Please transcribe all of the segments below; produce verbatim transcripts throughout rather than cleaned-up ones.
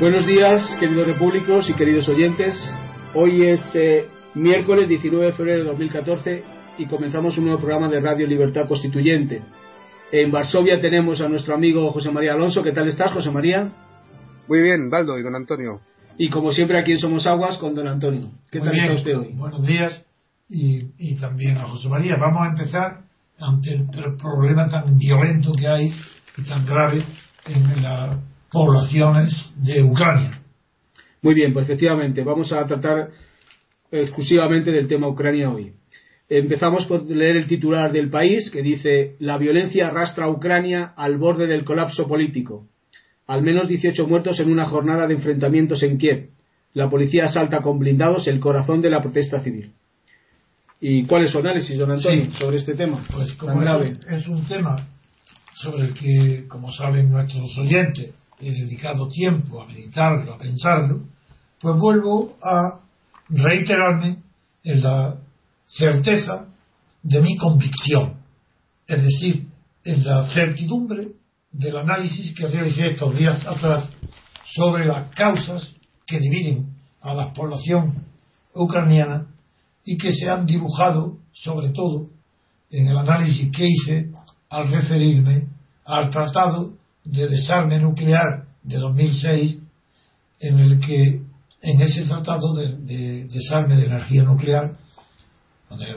Buenos días, queridos repúblicos y queridos oyentes. Hoy es eh, miércoles diecinueve de febrero de dos mil catorce y comenzamos un nuevo programa de Radio Libertad Constituyente. En Varsovia tenemos a nuestro amigo José María Alonso. ¿Qué tal estás, José María? Muy bien, Baldo y don Antonio. Y como siempre aquí en Somos Aguas con don Antonio. ¿Qué Muy tal bien. está usted hoy? Buenos días y, y también a José María. Vamos a empezar ante el problema tan violento que hay y tan grave en las poblaciones de Ucrania. Muy bien, pues efectivamente vamos a tratar exclusivamente del tema Ucrania hoy. Empezamos por leer el titular del País, que dice: la violencia arrastra a Ucrania al borde del colapso político. Al menos dieciocho muertos en una jornada de enfrentamientos en Kiev. La policía asalta con blindados el corazón de la protesta civil. ¿Y cuál es su análisis, don Antonio, sí, sobre este tema? Pues como tan grave? Es, es un tema sobre el que, como saben nuestros oyentes, he dedicado tiempo a meditarlo, a pensarlo, pues vuelvo a reiterarme en la certeza de mi convicción, es decir, en la certidumbre del análisis que realicé estos días atrás sobre las causas que dividen a la población ucraniana y que se han dibujado sobre todo en el análisis que hice al referirme al Tratado de Desarme Nuclear de dos mil seis, en el que en ese tratado de, de desarme de energía nuclear, donde,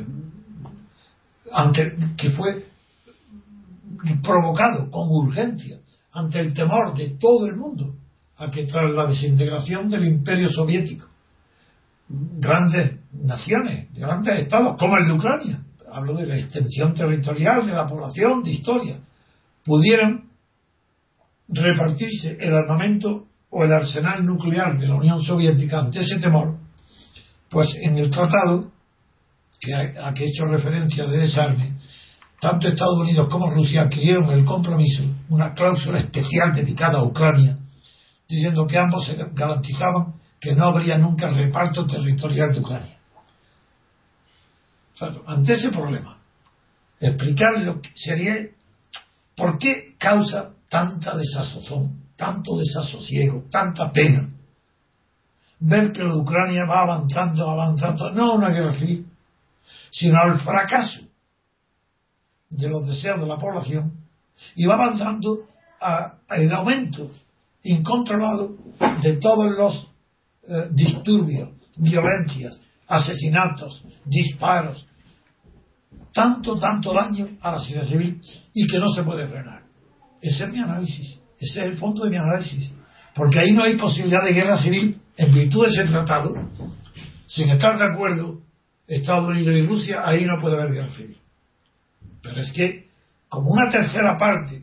ante, que fue provocado con urgencia ante el temor de todo el mundo a que tras la desintegración del imperio soviético grandes naciones, grandes estados como el de Ucrania, hablo de la extensión territorial de la población, de historia, pudieran repartirse el armamento o el arsenal nuclear de la Unión Soviética. Ante ese temor, pues en el tratado que a, a que he hecho referencia de desarme, tanto Estados Unidos como Rusia adquirieron el compromiso, una cláusula especial dedicada a Ucrania, diciendo que ambos se garantizaban que no habría nunca reparto territorial de Ucrania. O sea, ante ese problema, explicar lo que sería por qué causa tanta desazón, tanto desasosiego, tanta pena ver que la Ucrania va avanzando, avanzando, no a una guerra civil, sino al fracaso de los deseos de la población, y va avanzando al aumento incontrolado de todos los eh, disturbios, violencias, asesinatos, disparos, tanto, tanto daño a la sociedad civil y que no se puede frenar. Ese es mi análisis, ese es el fondo de mi análisis, porque ahí no hay posibilidad de guerra civil en virtud de ese tratado. Sin estar de acuerdo Estados Unidos y Rusia, ahí no puede haber guerra civil. Pero es que, como una tercera parte,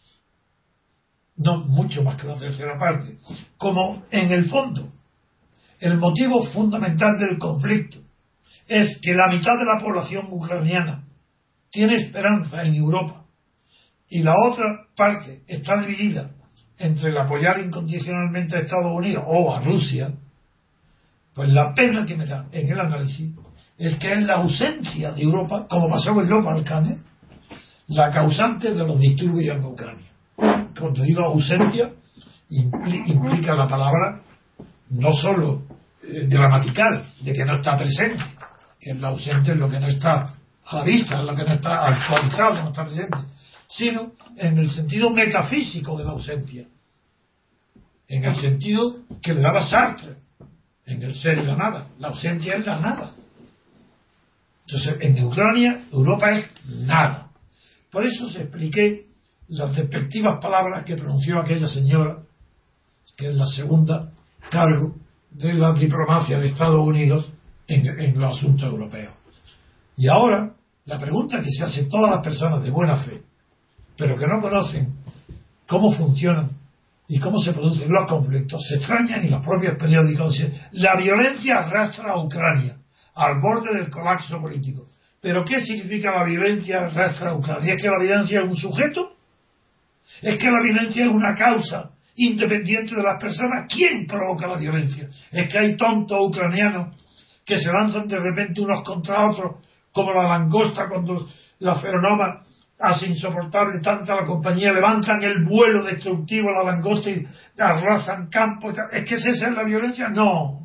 no mucho más que una tercera parte, como en el fondo, el motivo fundamental del conflicto es que la mitad de la población ucraniana tiene esperanza en Europa y la otra parte está dividida entre el apoyar incondicionalmente a Estados Unidos o a Rusia, pues la pena que me da en el análisis es que es la ausencia de Europa, como pasó en los Balcanes, la causante de los disturbios en Ucrania. Cuando digo ausencia, implica la palabra no solo eh, gramatical, de que no está presente, que es la ausente, es lo que no está a la vista, es lo que no está actualizado, no está presente, sino en el sentido metafísico de la ausencia, en el sentido que le daba Sartre, en el ser y la nada. La ausencia es la nada. Entonces, en Ucrania, Europa es nada. Por eso se expliqué las respectivas palabras que pronunció aquella señora, que es la segunda cargo de la diplomacia de Estados Unidos en, en los asuntos europeos. Y ahora, la pregunta que se hace todas las personas de buena fe, pero que no conocen cómo funcionan y cómo se producen los conflictos, se extrañan, y los propios periódicos dicen: la violencia arrastra a Ucrania al borde del colapso político. ¿Pero qué significa la violencia arrastra a Ucrania? ¿Es que la violencia es un sujeto? ¿Es que la violencia es una causa independiente de las personas? ¿Quién provoca la violencia? ¿Es que hay tontos ucranianos que se lanzan de repente unos contra otros como la langosta cuando la feronoma hace insoportable tanta la compañía, levantan el vuelo destructivo a la langosta y arrasan campos. ¿Es que esa es la violencia? No.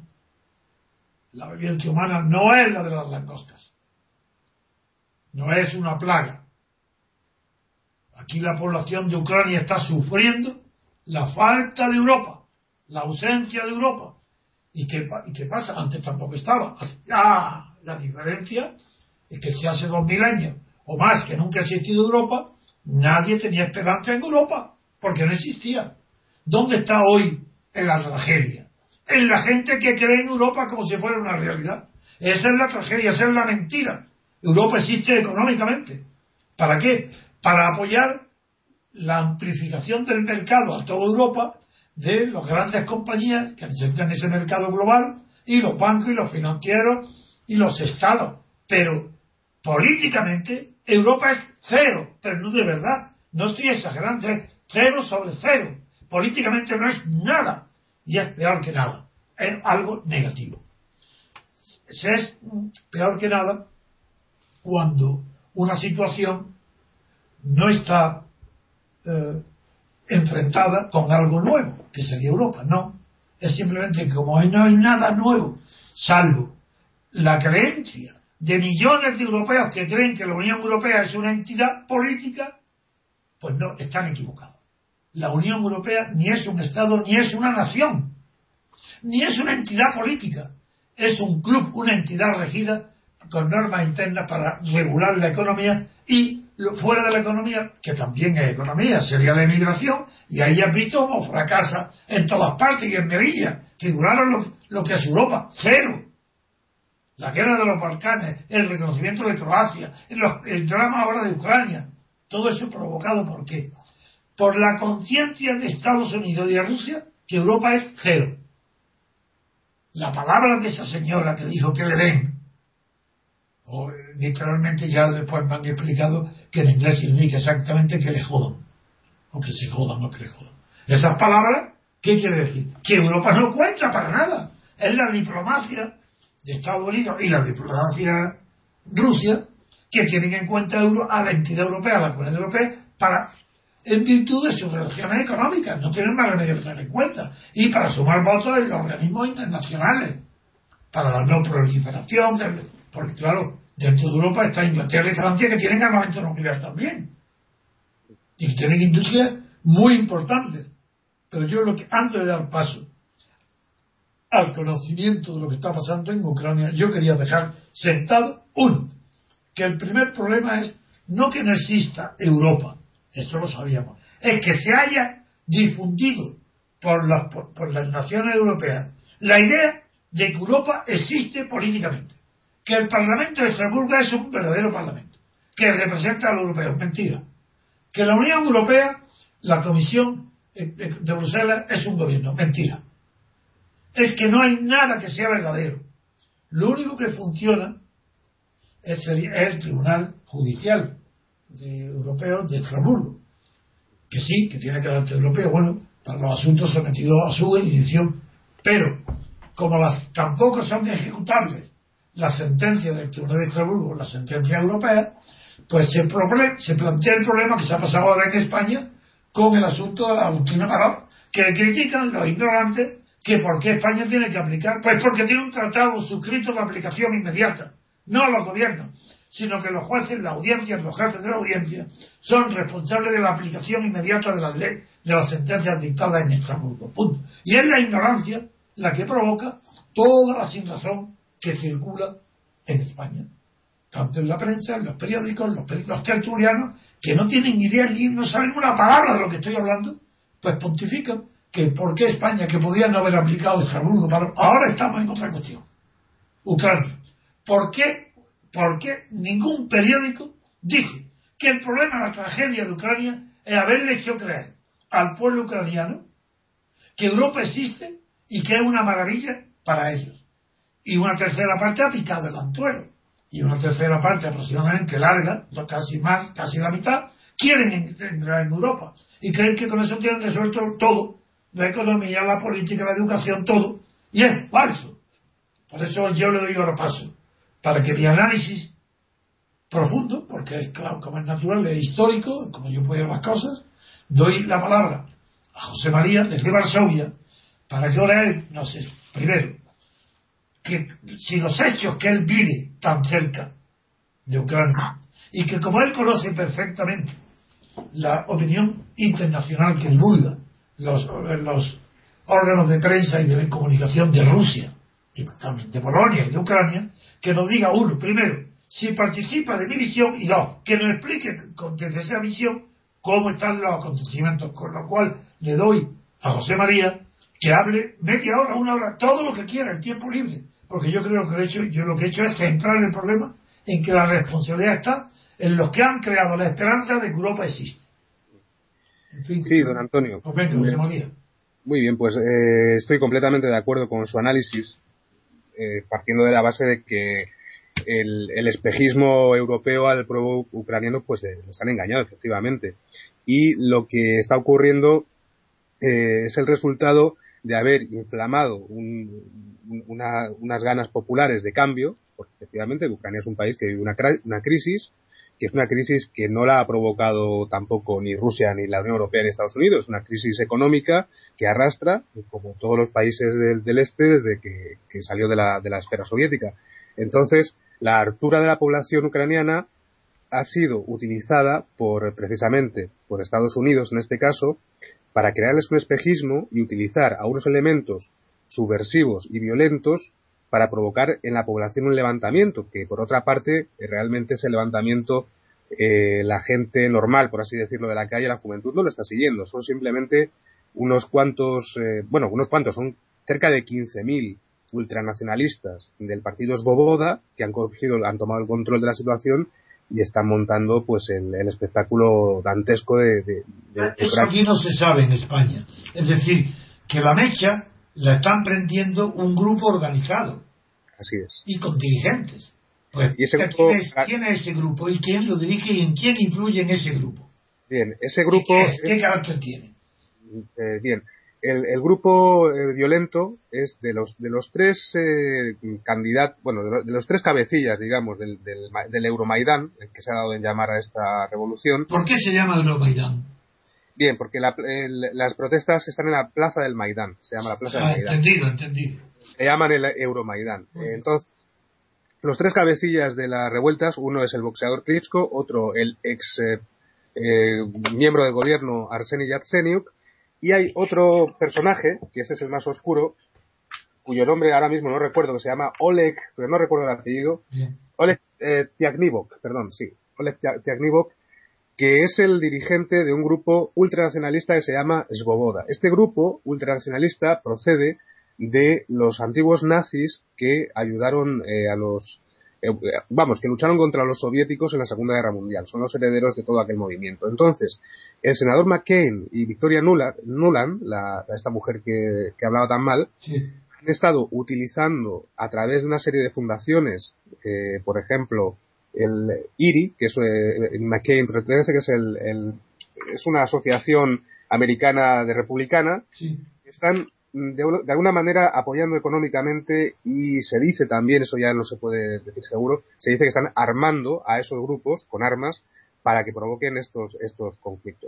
La violencia humana no es la de las langostas. No es una plaga. Aquí la población de Ucrania está sufriendo la falta de Europa, la ausencia de Europa. ¿Y qué, y qué pasa? Antes tampoco estaba. Ah, la diferencia es que si hace dos mil años o más que nunca ha existido Europa, nadie tenía esperanza en Europa, porque no existía. ¿Dónde está hoy en la tragedia? En la gente que cree en Europa como si fuera una realidad. Esa es la tragedia, esa es la mentira. Europa existe económicamente. ¿Para qué? Para apoyar la amplificación del mercado a toda Europa de las grandes compañías que necesitan ese mercado global, y los bancos y los financieros y los estados. Pero políticamente Europa es cero, pero no de verdad. No estoy exagerando, es cero sobre cero. Políticamente no es nada, y es peor que nada. Es algo negativo. Es peor que nada cuando una situación no está eh, enfrentada con algo nuevo, que sería Europa. No, es simplemente que como no hay nada nuevo, salvo la creencia de millones de europeos que creen que la Unión Europea es una entidad política, pues no, están equivocados. La Unión Europea ni es un Estado, ni es una nación, ni es una entidad política. Es un club, una entidad regida con normas internas para regular la economía, y lo, fuera de la economía, que también es economía, sería la emigración, y ahí has visto cómo fracasa en todas partes, y en Melilla figuraron lo, lo que es Europa, cero. La guerra de los Balcanes, el reconocimiento de Croacia, el, el drama ahora de Ucrania, todo eso provocado ¿por qué? Por la conciencia de Estados Unidos y de Rusia que Europa es cero. La palabra de esa señora que dijo que le den, o literalmente ya después me han explicado que en inglés significa exactamente que le jodan, o que se jodan, o que le jodan. Esas palabras, ¿qué quiere decir? Que Europa no cuenta para nada. Es la diplomacia de Estados Unidos y la diplomacia Rusia que tienen en cuenta a la entidad europea, a la Comunidad Europea, para, en virtud de sus relaciones económicas, no tienen más remedio que tener en cuenta, y para sumar votos en los organismos internacionales, para la no proliferación, porque claro, dentro de Europa está Inglaterra y Francia, que tienen armamento nuclear también, y que tienen industrias muy importantes. Pero yo, lo que antes de dar paso al conocimiento de lo que está pasando en Ucrania, yo quería dejar sentado, uno, que el primer problema es no que no exista Europa, eso lo sabíamos, es que se haya difundido por las, por, por las naciones europeas la idea de que Europa existe políticamente, que el Parlamento de Estrasburgo es un verdadero Parlamento, que representa a los europeos. Mentira. Que la Unión Europea, la Comisión de Bruselas, es un gobierno. Mentira. Es que no hay nada que sea verdadero. Lo único que funciona es el, es el Tribunal Judicial de Europeo de Estrasburgo, que sí, que tiene carácter europeo, bueno, para los asuntos sometidos a su jurisdicción, pero como las tampoco son ejecutables las sentencias del Tribunal de Estrasburgo, las sentencias europeas, pues se, problem, se plantea el problema que se ha pasado ahora en España con el asunto de la doctrina Parot, que critican los ignorantes que por qué España tiene que aplicar, pues porque tiene un tratado suscrito de aplicación inmediata, no a los gobiernos, sino que los jueces, las audiencias, los jefes de la audiencia son responsables de la aplicación inmediata de la ley, de las sentencias dictadas en Estrasburgo. Punto. Y es la ignorancia la que provoca toda la sinrazón que circula en España, tanto en la prensa, en los periódicos, los periódicos tertulianos, que no tienen ni idea ni no saben una palabra de lo que estoy hablando, pues pontifican que por qué España, que podía no haber aplicado Estrasburgo, ahora estamos en otra cuestión. Ucrania. ¿Por qué? Porque ningún periódico dice que el problema, la tragedia de Ucrania, es haberle hecho creer al pueblo ucraniano que Europa existe y que es una maravilla para ellos. Y una tercera parte ha picado el anzuelo. Y una tercera parte aproximadamente larga, casi más, casi la mitad, quieren entrar en Europa. Y creen que con eso tienen resuelto todo. La economía, la política, la educación, todo. Y es falso. Por eso yo le doy ahora paso. Para que mi análisis profundo, porque es claro, como es natural, es histórico, como yo puedo ver las cosas, doy la palabra a José María desde Varsovia para que ahora él, no sé, primero, que si los hechos que él vive tan cerca de Ucrania y que como él conoce perfectamente la opinión internacional que divulga los, los órganos de prensa y de comunicación de Rusia y también de Polonia y de Ucrania, que nos diga uno, primero, si participa de mi visión y dos, que nos explique desde esa visión cómo están los acontecimientos, con lo cual le doy a José María que hable media hora, una hora, todo lo que quiera, el tiempo libre, porque yo creo que lo, he hecho, yo lo que he hecho es centrar el problema en que la responsabilidad está en los que han creado la esperanza de que Europa existe. En fin, sí, don Antonio. Pues venga, José María. Muy bien, pues eh, estoy completamente de acuerdo con su análisis, eh, partiendo de la base de que el, el espejismo europeo al pueblo ucraniano pues eh, les han engañado, efectivamente. Y lo que está ocurriendo eh, es el resultado de haber inflamado un, una, unas ganas populares de cambio, porque efectivamente Ucrania es un país que vive una, una crisis, que es una crisis que no la ha provocado tampoco ni Rusia ni la Unión Europea ni Estados Unidos, es una crisis económica que arrastra, como todos los países del, del este, desde que, que salió de la, de la esfera soviética. Entonces, la hartura de la población ucraniana ha sido utilizada por, precisamente, por Estados Unidos en este caso, para crearles un espejismo y utilizar a unos elementos subversivos y violentos para provocar en la población un levantamiento, que por otra parte realmente ese levantamiento eh, la gente normal, por así decirlo, de la calle, la juventud no lo está siguiendo, son simplemente unos cuantos, eh, bueno, unos cuantos, son cerca de quince mil ultranacionalistas del partido Svoboda que han cogido, han tomado el control de la situación y están montando pues el, el espectáculo dantesco de, de, de eso aquí no se sabe en España, es decir, que la mecha la están prendiendo un grupo organizado. Así es. Y con dirigentes. Pues, y ese grupo, ¿quién, es, ¿Quién es ese grupo? ¿Y quién lo dirige? ¿Y en quién influye en ese grupo? Bien, ese grupo... ¿Qué, es? ¿Qué carácter tiene? Eh, bien, el, el grupo eh, violento es de los de los tres eh, candidatos, bueno, de los, de los tres cabecillas, digamos, del, del, del Euromaidán, el que se ha dado en llamar a esta revolución. ¿Por qué se llama Euromaidán? Bien, porque la, el, las protestas están en la plaza del Maidán, se llama la plaza ah, del Maidán. Entendido, entendido. Se llaman el Euromaidán. Uh-huh. Entonces, los tres cabecillas de las revueltas, uno es el boxeador Klitschko, otro el ex eh, eh, miembro del gobierno Arseniy Yatsenyuk, y hay otro personaje, que ese es el más oscuro, cuyo nombre ahora mismo no recuerdo, que se llama Oleg, pero no recuerdo el apellido, Bien. Oleg eh, Tiagnivok, perdón, sí, Oleg Tiagnivok, que es el dirigente de un grupo ultranacionalista que se llama Svoboda. Este grupo ultranacionalista procede de los antiguos nazis que ayudaron eh, a los... Eh, vamos, que lucharon contra los soviéticos en la Segunda Guerra Mundial. Son los herederos de todo aquel movimiento. Entonces, el senador McCain y Victoria Nuland, la, esta mujer que, que hablaba tan mal, sí. han estado utilizando a través de una serie de fundaciones, eh, por ejemplo, el I R I, que es eh, McCain pertenece, que es el, el es una asociación americana de republicana, sí. que están de, de alguna manera apoyando económicamente, y se dice también, eso ya no se puede decir seguro, se dice que están armando a esos grupos con armas para que provoquen estos estos conflictos.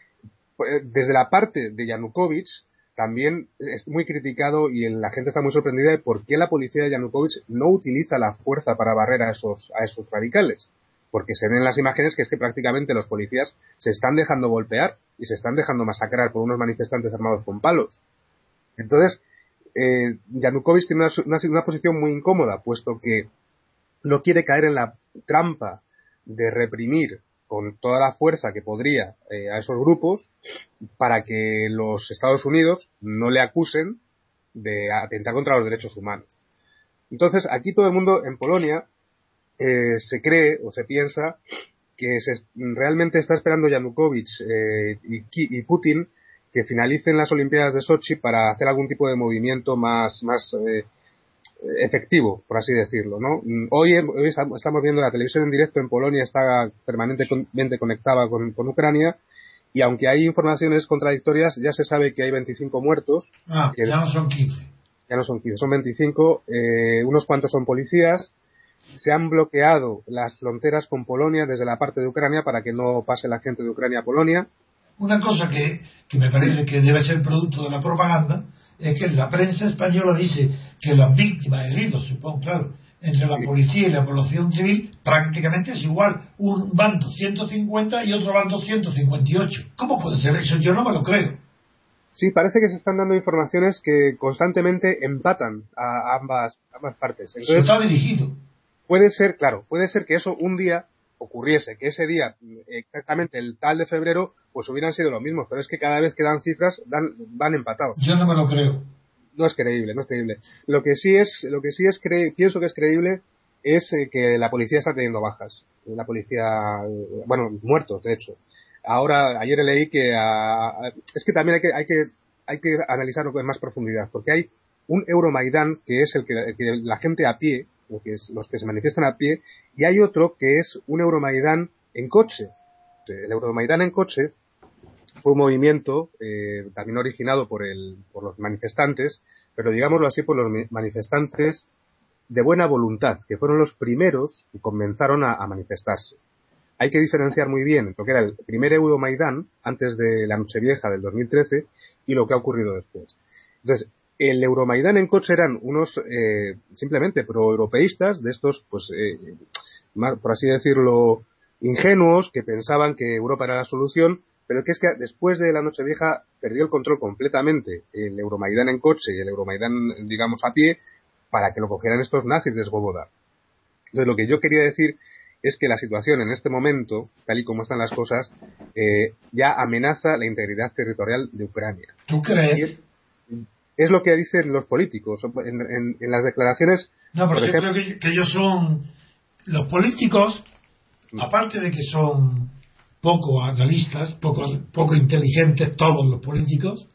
Desde la parte de Yanukovych también es muy criticado, y la gente está muy sorprendida de por qué la policía de Yanukovych no utiliza la fuerza para barrer a esos a esos radicales, porque se ven en las imágenes que es que prácticamente los policías se están dejando golpear y se están dejando masacrar por unos manifestantes armados con palos. Entonces, eh, Yanukovych tiene una, una, una posición muy incómoda, puesto que no quiere caer en la trampa de reprimir con toda la fuerza que podría eh, a esos grupos, para que los Estados Unidos no le acusen de atentar contra los derechos humanos. Entonces, aquí todo el mundo en Polonia eh, se cree o se piensa que se, realmente está esperando Yanukovych eh, y, y Putin que finalicen las Olimpiadas de Sochi para hacer algún tipo de movimiento más, más eh, efectivo, por así decirlo, ¿no? Hoy, hoy estamos viendo la televisión en directo en Polonia, está permanentemente conectada con, con Ucrania, y aunque hay informaciones contradictorias, ya se sabe que hay veinticinco muertos. Ah, que ya no son quince. Ya no son quince, son veinticinco, eh, unos cuantos son policías, se han bloqueado las fronteras con Polonia desde la parte de Ucrania para que no pase la gente de Ucrania a Polonia. Una cosa que, que me parece que debe ser producto de la propaganda es que la prensa española dice que las víctimas, heridos, supongo, claro, entre la policía y la población civil prácticamente es igual. Un bando ciento cincuenta y otro bando ciento cincuenta y ocho. ¿Cómo puede ser eso? Yo no me lo creo. Sí, parece que se están dando informaciones que constantemente empatan a ambas, ambas partes. Entonces, eso está dirigido. Puede ser, claro, puede ser que eso un día ocurriese, que ese día, exactamente el tal de febrero, pues hubieran sido lo mismo, pero es que cada vez que dan cifras dan, van empatados. Yo no me lo creo. No es creíble, no es creíble. Lo que sí es, lo que sí es cre- pienso que es creíble es eh, que la policía está teniendo bajas. La policía, eh, bueno, muertos, de hecho. Ahora, ayer leí que, a, a, es que también hay que, hay que, hay que analizarlo con más profundidad, porque hay un Euromaidán que es el que, el que la gente a pie, lo que es, los que se manifiestan a pie, y hay otro que es un Euromaidán en coche. El Euromaidán en coche fue un movimiento eh, también originado por el por los manifestantes, pero digámoslo así, por los manifestantes de buena voluntad, que fueron los primeros que comenzaron a, a manifestarse. Hay que diferenciar muy bien lo que era el primer Euromaidán, antes de la Nochevieja del dos mil trece, y lo que ha ocurrido después. Entonces, el Euromaidán en coche eran unos eh, simplemente proeuropeístas, de estos, pues, eh, por así decirlo, ingenuos, que pensaban que Europa era la solución, pero que es que después de la Nochevieja perdió el control completamente el Euromaidán en coche y el Euromaidán, digamos, a pie, para que lo cogieran estos nazis de Svoboda. Entonces, lo que yo quería decir es que la situación en este momento, tal y como están las cosas, eh, ya amenaza la integridad territorial de Ucrania. ¿Tú crees? Es, es lo que dicen los políticos. En, en, en las declaraciones... No, pero yo ejemplo, creo que, que ellos son... Los políticos, aparte de que son poco analistas, poco, poco inteligentes, todos los políticos,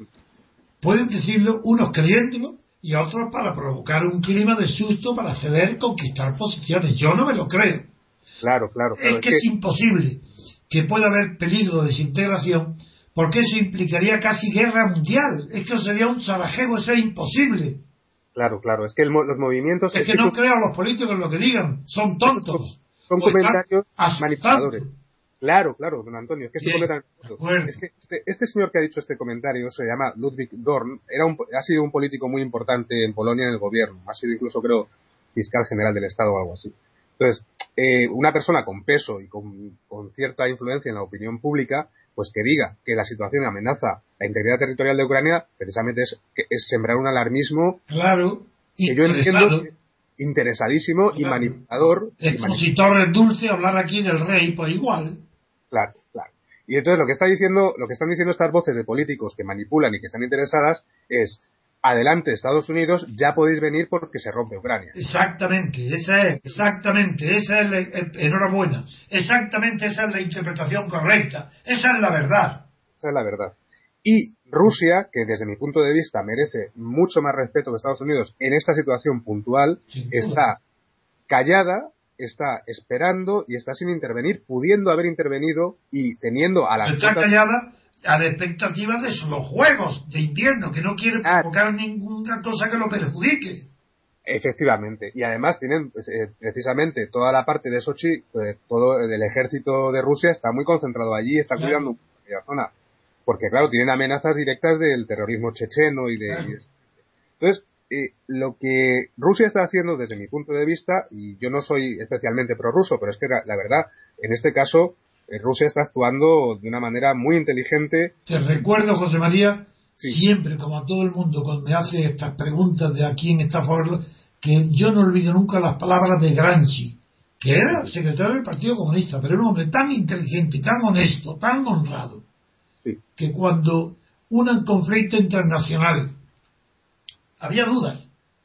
pueden decirlo unos creyéndolo y otros para provocar un clima de susto para ceder, conquistar posiciones. Yo no me lo creo. Claro, claro. claro es que es, que es imposible que pueda haber peligro de desintegración, porque eso implicaría casi guerra mundial. Esto sería un Sarajevo, eso es imposible. Claro, claro. Es que el, los movimientos... Es que no creo a los políticos lo que digan. Son tontos. Son comentarios manipuladores. Claro, claro, don Antonio, es que, sí, es que este, este señor que ha dicho este comentario se llama Ludwig Dorn, era un, ha sido un político muy importante en Polonia en el gobierno, ha sido incluso, creo, fiscal general del Estado o algo así. Entonces, eh, una persona con peso y con, con cierta influencia en la opinión pública, pues que diga que la situación amenaza la integridad territorial de Ucrania, precisamente es, es sembrar un alarmismo. Claro, que yo entiendo interesadísimo, claro, y manipulador. Es como si Torres Dulce hablar aquí del rey, pues igual. Claro, claro. Y entonces lo que está diciendo, lo que están diciendo estas voces de políticos que manipulan y que están interesadas es: adelante Estados Unidos, ya podéis venir porque se rompe Ucrania. Exactamente, esa es, exactamente, esa es la, enhorabuena, exactamente esa es la interpretación correcta, esa es la verdad. Esa es la verdad. Y Rusia, que desde mi punto de vista merece mucho más respeto que Estados Unidos en esta situación puntual, está callada, está esperando y está sin intervenir, pudiendo haber intervenido y teniendo a la... Está cotas... callada a la expectativa de los juegos de invierno, que no quiere provocar ah. ninguna cosa que lo perjudique. Efectivamente. Y además tienen eh, precisamente toda la parte de Sochi, eh, todo el ejército de Rusia está muy concentrado allí, está claro. cuidando la zona. Porque, claro, tienen amenazas directas del terrorismo checheno y de... Claro. Y entonces, eh, lo que Rusia está haciendo desde mi punto de vista, y yo no soy especialmente prorruso, pero es que la, la verdad, en este caso, eh, Rusia está actuando de una manera muy inteligente. Te recuerdo, José María, sí. siempre, como a todo el mundo, cuando me hace estas preguntas de a quién está a favor, que yo no olvido nunca las palabras de Gramsci, que era secretario del Partido Comunista, pero era un hombre tan inteligente, tan honesto, tan honrado, sí. que cuando un conflicto internacional había dudas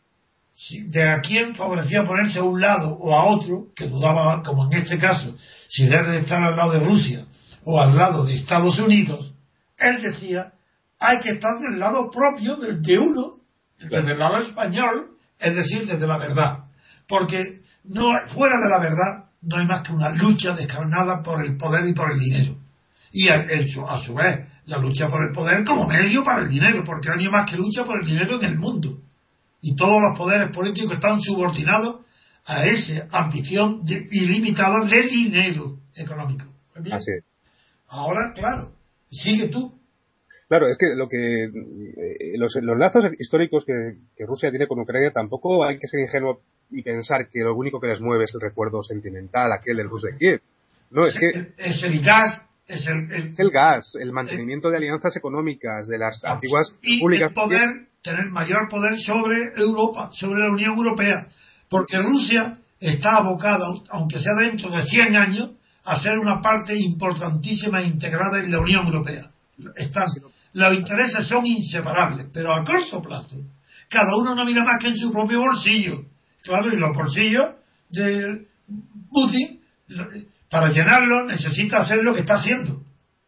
de a quién favorecía ponerse a un lado o a otro, que dudaba, como en este caso, si debe estar al lado de Rusia o al lado de Estados Unidos, él decía, hay que estar del lado propio de, de uno, desde el lado español, es decir, desde la verdad, porque no fuera de la verdad no hay más que una lucha descarnada por el poder y por el dinero, y a, a su vez la lucha por el poder como medio para el dinero, porque no hay más que lucha por el dinero en el mundo, y todos los poderes políticos están subordinados a esa ambición de, ilimitada de dinero económico. Bien. Así es. Ahora, claro, sigue tú. Claro, es que lo que eh, los, los lazos históricos que, que Rusia tiene con Ucrania tampoco hay que ser ingenuo y pensar que lo único que les mueve es el recuerdo sentimental, aquel del Rus de Kiev. No, es, es que el, es el gas, es el, el, es el gas, el mantenimiento el, de alianzas económicas de las antiguas y repúblicas. El poder, tener mayor poder sobre Europa, sobre la Unión Europea, porque Rusia está abocada, aunque sea dentro de cien años, a ser una parte importantísima e integrada en la Unión Europea. Están, los intereses son inseparables, pero a corto plazo, cada uno no mira más que en su propio bolsillo. Claro, y los bolsillos de Putin, para llenarlos, necesita hacer lo que está haciendo.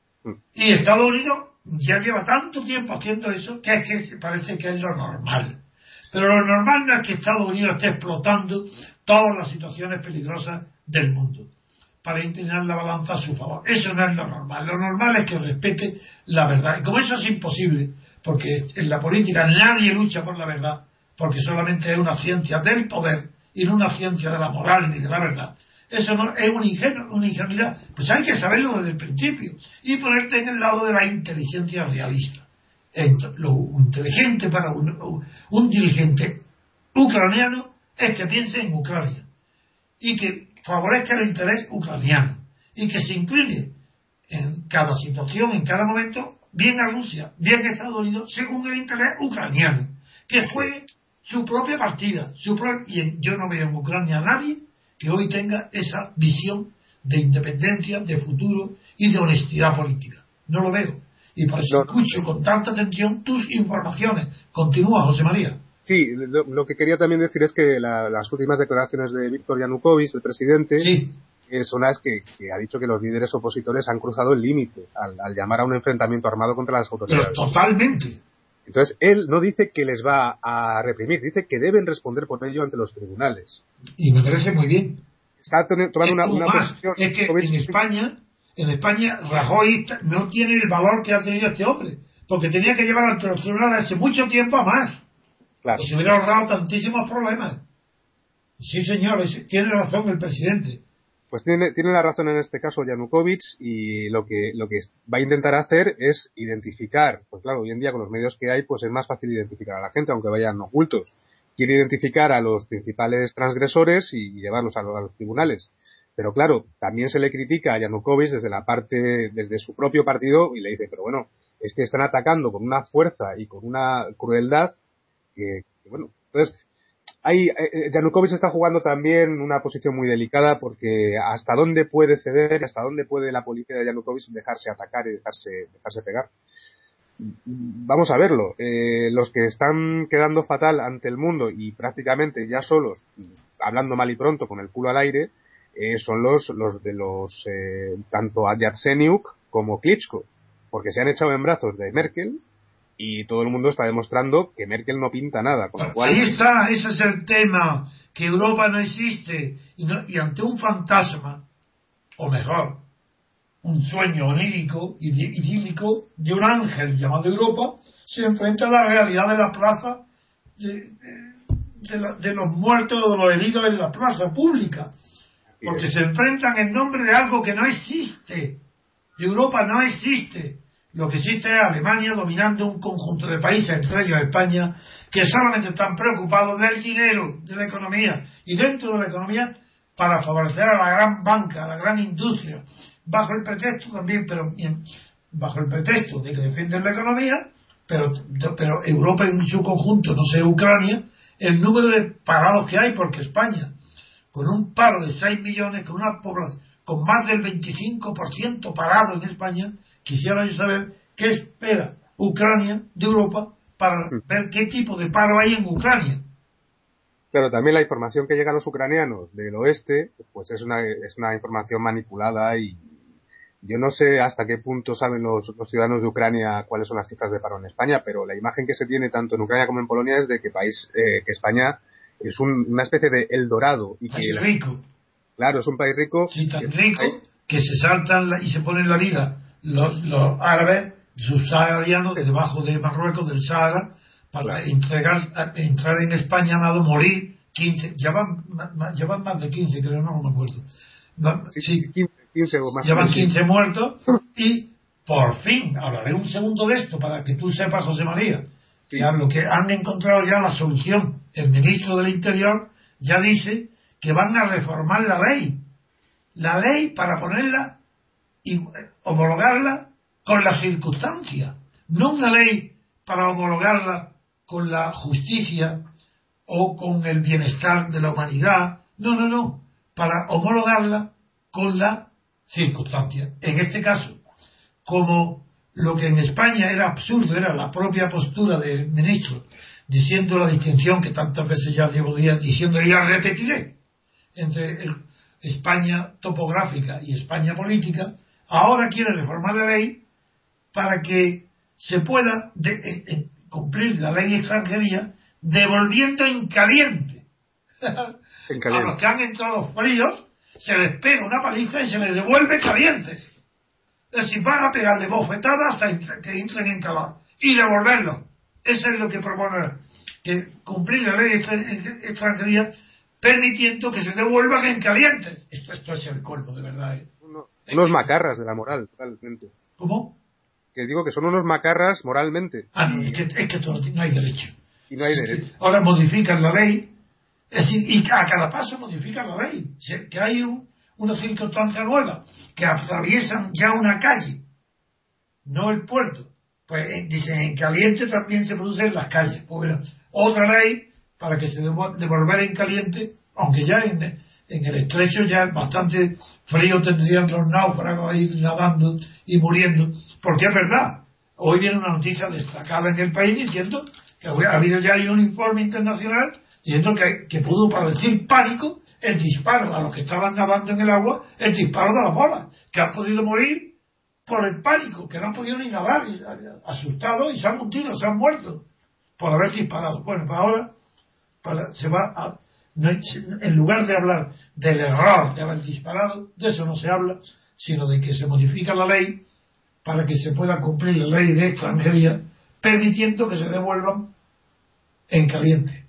Y Estados Unidos ya lleva tanto tiempo haciendo eso que es que parece que es lo normal. Pero lo normal no es que Estados Unidos esté explotando todas las situaciones peligrosas del mundo para inclinar la balanza a su favor. Eso no es lo normal. Lo normal es que respete la verdad. Y como eso es imposible, porque en la política nadie lucha por la verdad, porque solamente es una ciencia del poder y no una ciencia de la moral ni de la verdad. Eso no es una, ingenu, una ingenuidad. Pues hay que saberlo desde el principio y ponerte en el lado de la inteligencia realista. Entonces, lo inteligente para un, un dirigente ucraniano es que piense en Ucrania y que favorezca el interés ucraniano y que se incline en cada situación, en cada momento, bien a Rusia, bien a Estados Unidos, según el interés ucraniano, que juegue su propia partida. Su pro... Y en, yo no veo en Ucrania a nadie que hoy tenga esa visión de independencia, de futuro y de honestidad política. No lo veo. Y por eso no. escucho con tanta atención tus informaciones. Continúa, José María. Sí, lo, lo que quería también decir es que la, las últimas declaraciones de Víktor Yanukovych, el presidente, sí. eh, son las que, que ha dicho que los líderes opositores han cruzado el límite al, al llamar a un enfrentamiento armado contra las autoridades. Pero totalmente. Entonces, él no dice que les va a reprimir, dice que deben responder por ello ante los tribunales. Y me parece muy bien. Está tomando una, una más, posición... Es que en España, en España, Rajoy no tiene el valor que ha tenido este hombre, porque tenía que llevar ante los tribunales hace mucho tiempo a más. Claro. Se hubiera ahorrado tantísimos problemas. Sí, señor, tiene razón el presidente. Pues tiene, tiene la razón en este caso Yanukovych, y lo que, lo que va a intentar hacer es identificar, pues claro, hoy en día con los medios que hay, pues es más fácil identificar a la gente, aunque vayan ocultos. Quiere identificar a los principales transgresores y llevarlos a los, a los tribunales. Pero claro, también se le critica a Yanukovych desde la parte, desde su propio partido, y le dice, pero bueno, es que están atacando con una fuerza y con una crueldad que, que bueno, entonces, Hay, eh, Yanukovych está jugando también una posición muy delicada, porque hasta dónde puede ceder, hasta dónde puede la policía de Yanukovych dejarse atacar y dejarse, dejarse pegar. Vamos a verlo. Eh, los que están quedando fatal ante el mundo y prácticamente ya solos, hablando mal y pronto, con el culo al aire, eh, son los, los de los, eh, tanto a Yatsenyuk como Klitschko, porque se han echado en brazos de Merkel. Y todo el mundo está demostrando que Merkel no pinta nada. Con lo cual... Ahí está, ese es el tema, que Europa no existe. Y, no, y ante un fantasma, o mejor, un sueño onírico, idílico, de un ángel llamado Europa, se enfrenta a la realidad de la plaza, de, de, de, la, de los muertos o de los heridos en la plaza pública. Porque se enfrentan en nombre de algo que no existe. Europa no existe. Lo que existe es Alemania dominando un conjunto de países, entre ellos España, que solamente están preocupados del dinero, de la economía, y dentro de la economía para favorecer a la gran banca, a la gran industria, bajo el pretexto también, pero bajo el pretexto de que defienden la economía, pero, pero Europa en su conjunto, no sé, Ucrania, el número de parados que hay, porque España, con un paro de seis millones, con una población, con más del veinticinco por ciento parado en España, quisiera yo saber qué espera Ucrania de Europa para ver qué tipo de paro hay en Ucrania. Pero también la información que llega a los ucranianos del oeste, pues es una, es una información manipulada, y yo no sé hasta qué punto saben los, los ciudadanos de Ucrania cuáles son las cifras de paro en España, pero la imagen que se tiene tanto en Ucrania como en Polonia es de que país, eh, que España es un, una especie de Eldorado. Y país que, rico. Claro, es un país rico. Sí, tan rico que se saltan la, y se ponen la vida los, los árabes subsaharianos de debajo de Marruecos, del Sahara, para claro. entregar, entrar en España, amado, morir quince, ya van, ya van más de quince, creo, no, no me acuerdo. Sí, sí, quince, quince o más. Ya van quince muertos y por fin, hablaré un segundo de esto para que tú sepas, José María, Sí. que hablo que han encontrado ya la solución. El ministro del Interior ya dice que van a reformar la ley. La ley para ponerla y homologarla con las circunstancias. No una ley para homologarla con la justicia o con el bienestar de la humanidad. No, no, no. Para homologarla con la circunstancia. En este caso, como lo que en España era absurdo, era la propia postura del ministro, diciendo la distinción que tantas veces ya llevo días diciendo y la repetiré, entre el España topográfica y España política, ahora quiere reformar la ley para que se pueda de, eh, eh, cumplir la ley de extranjería devolviendo en caliente. En caliente. A los que han entrado fríos se les pega una paliza y se les devuelve calientes. Es decir, van a pegarle bofetadas hasta que entren en calor y devolverlos. Eso es lo que propone, que cumplir la ley de extranjería permitiendo que se devuelvan en caliente. Esto, esto es el colmo, de verdad. ¿eh? Uno, unos macarras de la moral, totalmente. ¿Cómo? Que digo que son unos macarras moralmente. Ah, no, es que, es que esto no, no hay derecho. Y no hay Sí, derecho. sí. Ahora modifican la ley, es decir, y a cada paso modifican la ley. Si, que hay un, una circunstancia nueva, que atraviesan ya una calle, no el puerto. Pues eh, dicen, en caliente también se produce en las calles. Pues, bueno, otra ley para que se devolver en caliente, aunque ya en, en el estrecho ya bastante frío tendrían los náufragos ahí nadando y muriendo, porque es verdad. Hoy viene una noticia destacada en el país diciendo que ha habido ya un informe internacional diciendo que, que pudo producir pánico el disparo a los que estaban nadando en el agua, el disparo de las bolas, que han podido morir por el pánico, que no han podido ni nadar, y, asustados, y se han hundido, se han muerto por haber disparado. Bueno, pues ahora para, se va a, no, en lugar de hablar del error de haber disparado, de eso no se habla, sino de que se modifica la ley para que se pueda cumplir la ley de extranjería, permitiendo que se devuelvan en caliente.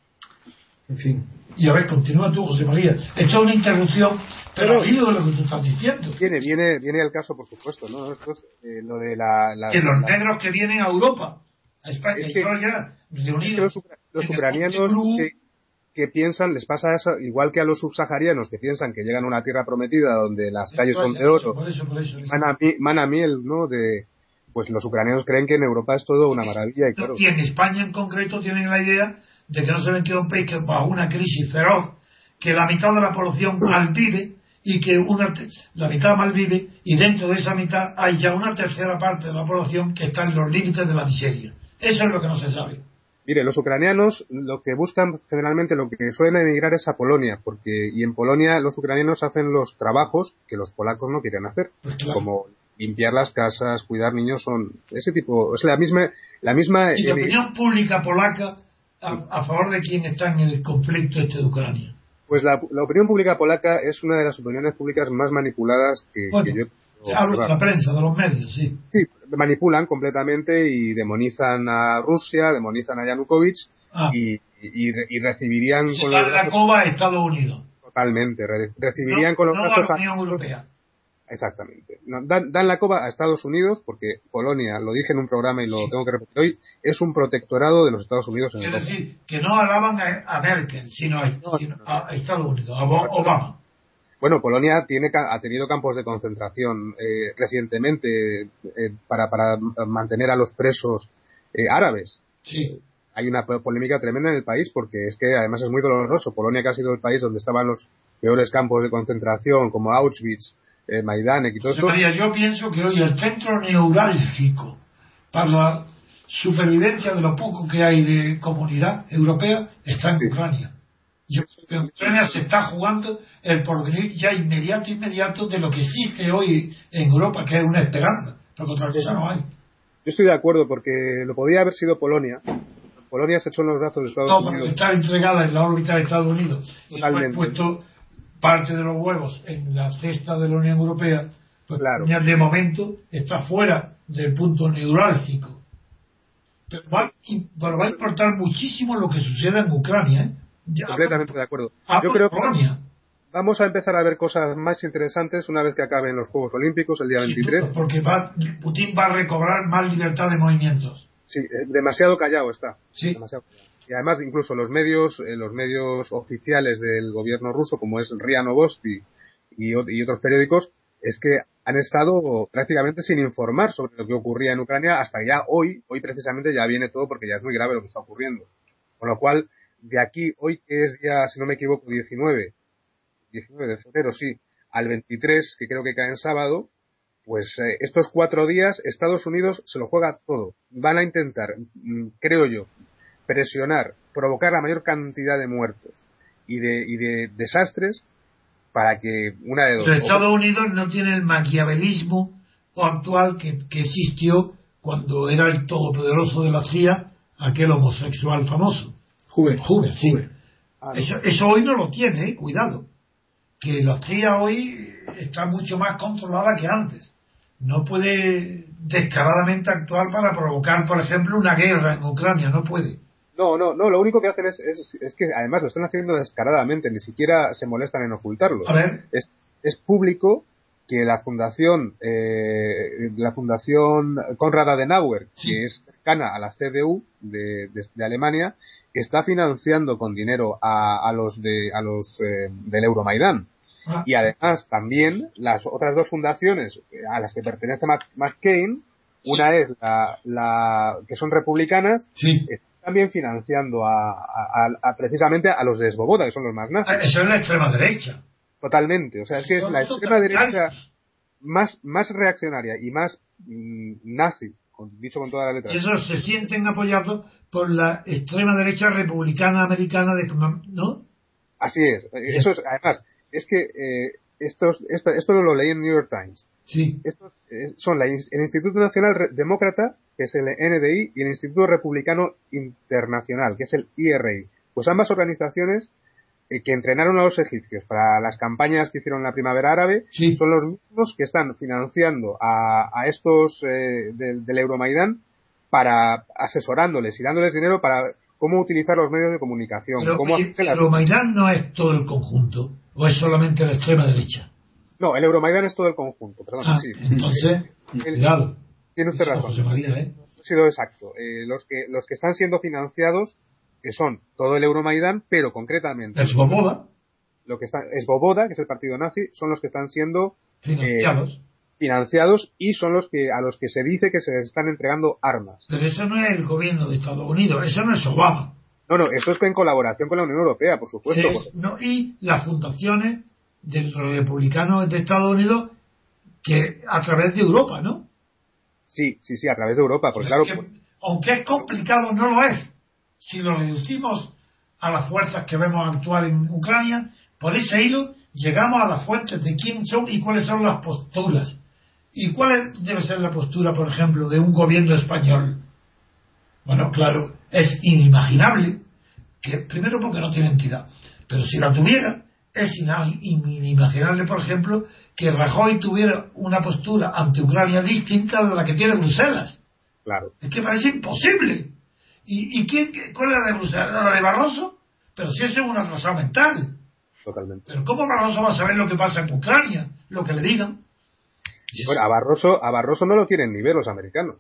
En fin. Y a ver, continúa tú, José María. Esto es una interrupción, pero al hilo de lo que tú estás diciendo. Viene, viene, viene el caso, por supuesto, ¿no? Esto es, eh, lo de la... la que los la, negros que vienen a Europa, a España, es que, y ya reunidos, es que los, los ucranianos que, que piensan, les pasa eso, igual que a los subsaharianos que piensan que llegan a una tierra prometida donde las calles son de oro, por eso, por eso, mana, mana miel, ¿no? De, pues los ucranianos creen que en Europa es todo una maravilla. Y, claro, y en España en concreto tienen la idea de que no se ven que es un país que bajo una crisis feroz, que la mitad de la población malvive y que una la mitad malvive y dentro de esa mitad hay ya una tercera parte de la población que está en los límites de la miseria. Eso es lo que no se sabe. Mire, los ucranianos lo que buscan generalmente, lo que suelen emigrar es a Polonia, porque y en Polonia los ucranianos hacen los trabajos que los polacos no quieren hacer, pues claro, como limpiar las casas, cuidar niños, son ese tipo, es la misma la misma y la opinión pública polaca a, a favor de quién está en el conflicto este de Ucrania. Pues la, la opinión pública polaca es una de las opiniones públicas más manipuladas que, bueno, que yo... Te hablo de la prensa, de los medios, sí. Sí, manipulan completamente y demonizan a Rusia, demonizan a Yanukovych ah. y, y, y recibirían... Se con los la brazos, coba a Estados Unidos. Totalmente, re, recibirían no, con los no brazos... a la Unión Europea. Exactamente. No, dan, dan la coba a Estados Unidos porque Polonia, lo dije en un programa y lo sí. tengo que repetir hoy, es un protectorado de los Estados Unidos en Quiero Europa. decir, que no alaban a, a Merkel, sino, a, no, sino no. a Estados Unidos, a Obama. Bueno, Polonia tiene, ha tenido campos de concentración eh, recientemente eh, para, para mantener a los presos eh, árabes. Sí. Hay una polémica tremenda en el país porque es que además es muy doloroso. Polonia, que ha sido el país donde estaban los peores campos de concentración como Auschwitz, eh, Majdanek y todo esto. María, yo pienso que hoy el centro neurálgico para la supervivencia de lo poco que hay de comunidad europea está en sí. Ucrania. Yo creo que en Ucrania se está jugando el porvenir ya inmediato, inmediato de lo que existe hoy en Europa, que es una esperanza, porque otra cosa no hay. Yo estoy de acuerdo, porque lo podía haber sido Polonia. Polonia se echó en los brazos de Estados no, Unidos. No, porque está entregada en la órbita de Estados Unidos. Totalmente. Y puesto parte de los huevos en la cesta de la Unión Europea, pues claro. De momento está fuera del punto neurálgico. Pero va, pero va a importar muchísimo lo que suceda en Ucrania, ¿eh? Ya, completamente de acuerdo. Ah, Yo creo que Polonia. vamos a empezar a ver cosas más interesantes una vez que acaben los Juegos Olímpicos el día veintitrés. Sí, porque va, Putin va a recobrar más libertad de movimientos. Sí, demasiado callado está. Sí. Demasiado callado. Y además incluso los medios, eh, los medios oficiales del gobierno ruso, como es R I A Novosti y, y otros periódicos, es que han estado prácticamente sin informar sobre lo que ocurría en Ucrania hasta ya hoy. Hoy precisamente ya viene todo porque ya es muy grave lo que está ocurriendo. Con lo cual, de aquí, hoy que es día, si no me equivoco, diecinueve de febrero, sí, al veintitrés, que creo que cae en sábado, pues eh, estos cuatro días Estados Unidos se lo juega todo. Van a intentar, mmm, creo yo, presionar, provocar la mayor cantidad de muertos y de, y de desastres para que una de dos... Pero Estados Unidos no tiene el maquiavelismo actual que, que existió cuando era el todopoderoso de la C I A, aquel homosexual famoso. Hoover. Hoover, sí. Hoover. Ah, no. Eso, eso hoy no lo tiene, eh, cuidado. Que la C I A hoy está mucho más controlada que antes. No puede descaradamente actuar para provocar, por ejemplo, una guerra en Ucrania, no puede. No, no, no, lo único que hacen es, es, es que además lo están haciendo descaradamente, ni siquiera se molestan en ocultarlo. A ver. Es, es público que la fundación, eh, la fundación Konrad Adenauer, sí, que es cercana a la C D U de, de, de Alemania, está financiando con dinero a, a los de a los eh, del Euromaidán. Ah. Y además también las otras dos fundaciones a las que pertenece McCain, una es la, la que son republicanas, sí, están también financiando a, a, a precisamente a los de Svoboda, que son los más nazis. Eso es la extrema derecha. Totalmente, o sea, es que es la extrema derecha más, más reaccionaria y más mmm, nazi, dicho con todas las letras. Y esos se sienten apoyados por la extrema derecha republicana americana, de ¿no? Así es, eso es, además, es que eh, estos, esto, esto lo leí en New York Times. Sí. Estos eh, son la, el Instituto Nacional Demócrata, que es el N D I, y el Instituto Republicano Internacional, que es el I R I. Pues ambas organizaciones eh, que entrenaron a los egipcios para las campañas que hicieron en la primavera árabe, sí, son los mismos que están financiando a, a estos eh, del, del Euromaidán, para asesorándoles y dándoles dinero para cómo utilizar los medios de comunicación. Pero cómo el Euromaidán no es todo el conjunto, o es solamente la extrema derecha. No, el Euromaidán es todo el conjunto, perdón. Ah, sí. Entonces, el, cuidado. Tiene usted razón. José María, ¿eh? Ha sido exacto. Eh, los que los que están siendo financiados, que son todo el Euromaidán, pero concretamente es Svoboda. Lo que está es Svoboda, que es el partido nazi, son los que están siendo financiados. Eh, financiados y son los que a los que se dice que se les están entregando armas. Pero eso no es el gobierno de Estados Unidos, eso no es Obama. No, no, eso es en colaboración con la Unión Europea, por supuesto. Es, no, y las fundaciones de los republicanos de Estados Unidos, que a través de Europa, ¿no? Sí, sí, sí, a través de Europa, porque claro... Que, aunque es complicado, no lo es. Si lo reducimos a las fuerzas que vemos actuar en Ucrania, por ese hilo llegamos a las fuentes de quién son y cuáles son las posturas. ¿Y cuál debe ser la postura, por ejemplo, de un gobierno español? Bueno, claro, es inimaginable, que primero porque no tiene entidad, pero si la tuviera, es inimaginable, por ejemplo, que Rajoy tuviera una postura ante Ucrania distinta de la que tiene Bruselas. Claro. Es que parece imposible. ¿Y, y quién, cuál es la de Bruselas? ¿La de Barroso? Pero si eso es una atrasado mental. Totalmente. Pero ¿cómo Barroso va a saber lo que pasa en Ucrania? Lo que le digan. Bueno, a Barroso, a Barroso no lo quieren ni ver los americanos.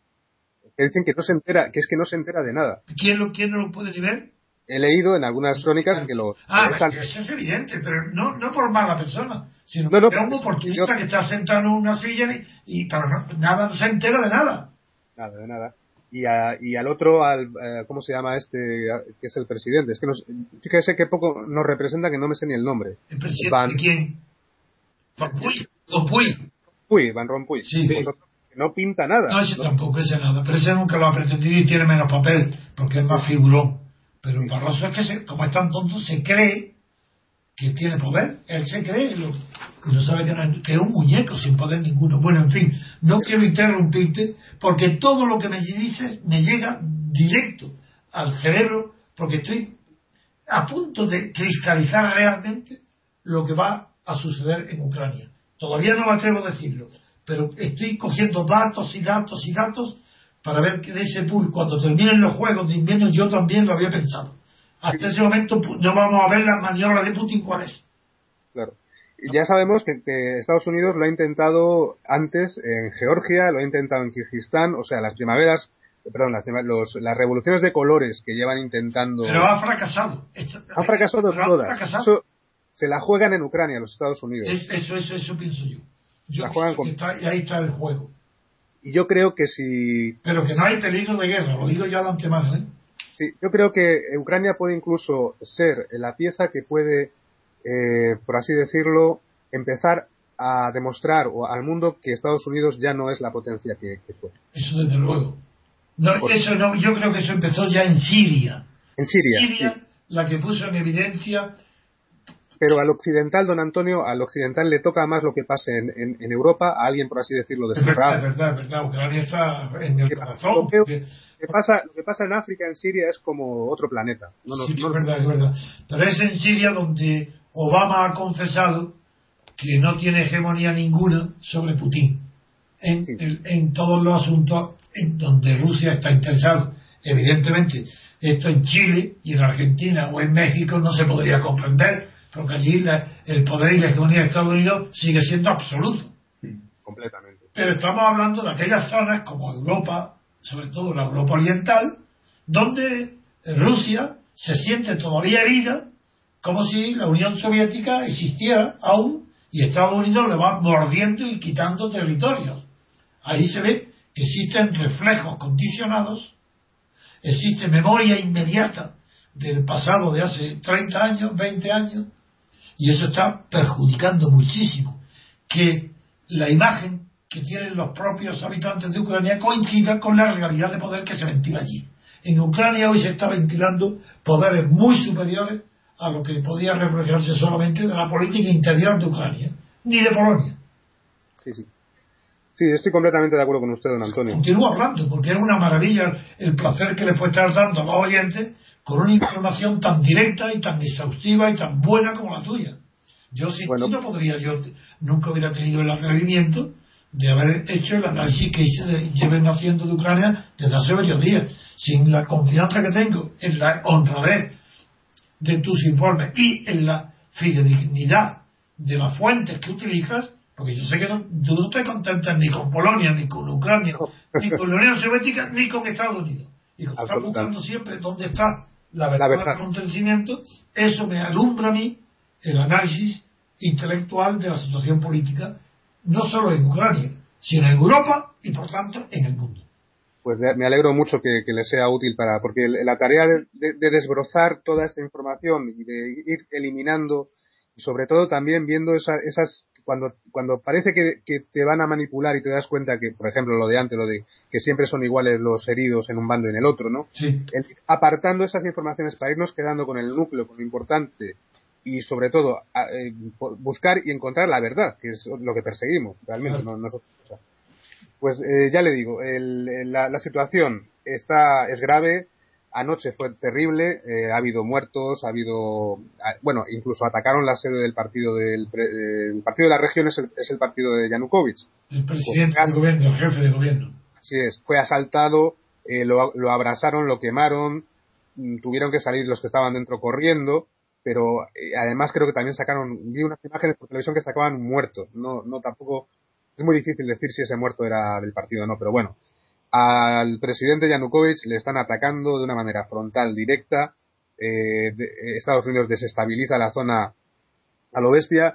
Que dicen que no se entera, que es que no se entera de nada. ¿Quién, lo, quién no lo puede ni ver? He leído en algunas crónicas que lo... Ah, están... eso es evidente, pero no, no por mala persona, sino no, no, que es un oportunista yo... que está sentado en una silla y, y para no, nada, no se entera de nada. Nada, de nada. Y, a, y al otro, al eh, ¿cómo se llama este? Que es el presidente. Es que nos, fíjese que poco nos representa, que no me sé ni el nombre. ¿El presidente Van... de quién? Rompuy. Rompuy. Rompuy, Van Rompuy. Sí, pues, sí. No pinta nada. No, ese no. tampoco, ese nada. Pero ese nunca lo ha pretendido y tiene menos papel, porque es más figurón. Pero sí. Barroso es que, se, como es tan tonto, se cree que tiene poder. Él se cree, lo, y no sabe que, no, que es un muñeco sin poder ninguno. Bueno, en fin, no quiero interrumpirte, porque todo lo que me dices me llega directo al cerebro, porque estoy a punto de cristalizar realmente lo que va a suceder en Ucrania. Todavía no me atrevo a decirlo, pero estoy cogiendo datos y datos y datos para ver que de ese pool, cuando terminen los juegos de invierno, yo también lo había pensado. Hasta ese momento no vamos a ver las maniobras de Putin cuáles. Claro. Ya sabemos que, que Estados Unidos lo ha intentado antes en Georgia, lo ha intentado en Kirguistán, o sea, las primaveras, perdón, las, los, las revoluciones de colores que llevan intentando... Pero ha fracasado. Ha fracasado Pero todas. Ha fracasado. Eso, se la juegan en Ucrania los Estados Unidos. Es, eso, eso, eso pienso yo. Yo la juegan con... está, y ahí está el juego. Y yo creo que si... Pero que no hay peligro de guerra, lo digo ya de antemano, ¿eh? Sí, yo creo que Ucrania puede incluso ser la pieza que puede, eh, por así decirlo, empezar a demostrar al mundo que Estados Unidos ya no es la potencia que, que fue. Eso desde luego. No, por... eso no, yo creo que eso empezó ya en Siria. En Siria. Siria, sí. La que puso en evidencia. Pero al occidental, don Antonio, al occidental le toca más lo que pase en, en, en Europa, a alguien, por así decirlo, de Es verdad, es verdad, es verdad. Ucrania está en el corazón. Lo que, porque... que pasa, lo que pasa en África, en Siria, es como otro planeta. No, no, sí, no... es verdad, es verdad. Pero es en Siria donde Obama ha confesado que no tiene hegemonía ninguna sobre Putin. En, sí. en, en todos los asuntos en donde Rusia está interesado. Evidentemente, esto en Chile y en Argentina o en México no se podría comprender, porque allí la, el poder y la hegemonía de Estados Unidos sigue siendo absoluto. Completamente. Pero estamos hablando de aquellas zonas como Europa, sobre todo la Europa Oriental, donde Rusia se siente todavía herida, como si la Unión Soviética existiera aún y Estados Unidos le va mordiendo y quitando territorios. Ahí se ve que existen reflejos condicionados, existe memoria inmediata del pasado de hace treinta años, veinte años, y eso está perjudicando muchísimo que la imagen que tienen los propios habitantes de Ucrania coincida con la realidad de poder que se ventila allí. En Ucrania hoy se está ventilando poderes muy superiores a lo que podía reflejarse solamente de la política interior de Ucrania, ni de Polonia. Sí, sí. Sí, estoy completamente de acuerdo con usted, don Antonio. Continúo hablando, porque es una maravilla el placer que le puede estar dando a los oyentes con una información tan directa y tan exhaustiva y tan buena como la tuya. Yo sin bueno, ti no podría, yo nunca hubiera tenido el atrevimiento de haber hecho el análisis que hice de, lleven haciendo de Ucrania desde hace varios días, sin la confianza que tengo en la honradez de tus informes y en la fidedignidad de las fuentes que utilizas, porque yo sé que no, tú no te contentas ni con Polonia, ni con Ucrania, ni con la Unión Soviética, ni con Estados Unidos. Y como estás buscando siempre dónde está la verdad del acontecimiento, eso me alumbra a mí el análisis intelectual de la situación política, no solo en Ucrania, sino en Europa y, por tanto, en el mundo. Pues me alegro mucho que, que les sea útil para, porque la tarea de, de, de desbrozar toda esta información y de ir eliminando, y sobre todo también viendo esa, esas, cuando, cuando parece que, que te van a manipular y te das cuenta que, por ejemplo, lo de antes, lo de que siempre son iguales los heridos en un bando y en el otro, ¿no? Sí. El, apartando esas informaciones para irnos quedando con el núcleo, con lo importante, y sobre todo a, eh, buscar y encontrar la verdad, que es lo que perseguimos realmente. Claro. no, no es otra cosa. Pues eh, ya le digo, el, el, la, la situación está es grave. Anoche fue terrible, eh, ha habido muertos, ha habido, bueno, incluso atacaron la sede del partido del el partido de las regiones, es el, es el partido de Yanukovych. El presidente pues, del gobierno, el jefe de gobierno. Así es, fue asaltado, eh, lo, lo abrasaron, lo quemaron, tuvieron que salir los que estaban dentro corriendo, pero eh, además creo que también sacaron, vi unas imágenes por televisión que sacaban muertos, no, no tampoco, es muy difícil decir si ese muerto era del partido o no, pero bueno. Al presidente Yanukovych le están atacando de una manera frontal, directa. Eh, de, Estados Unidos desestabiliza la zona a lo bestia.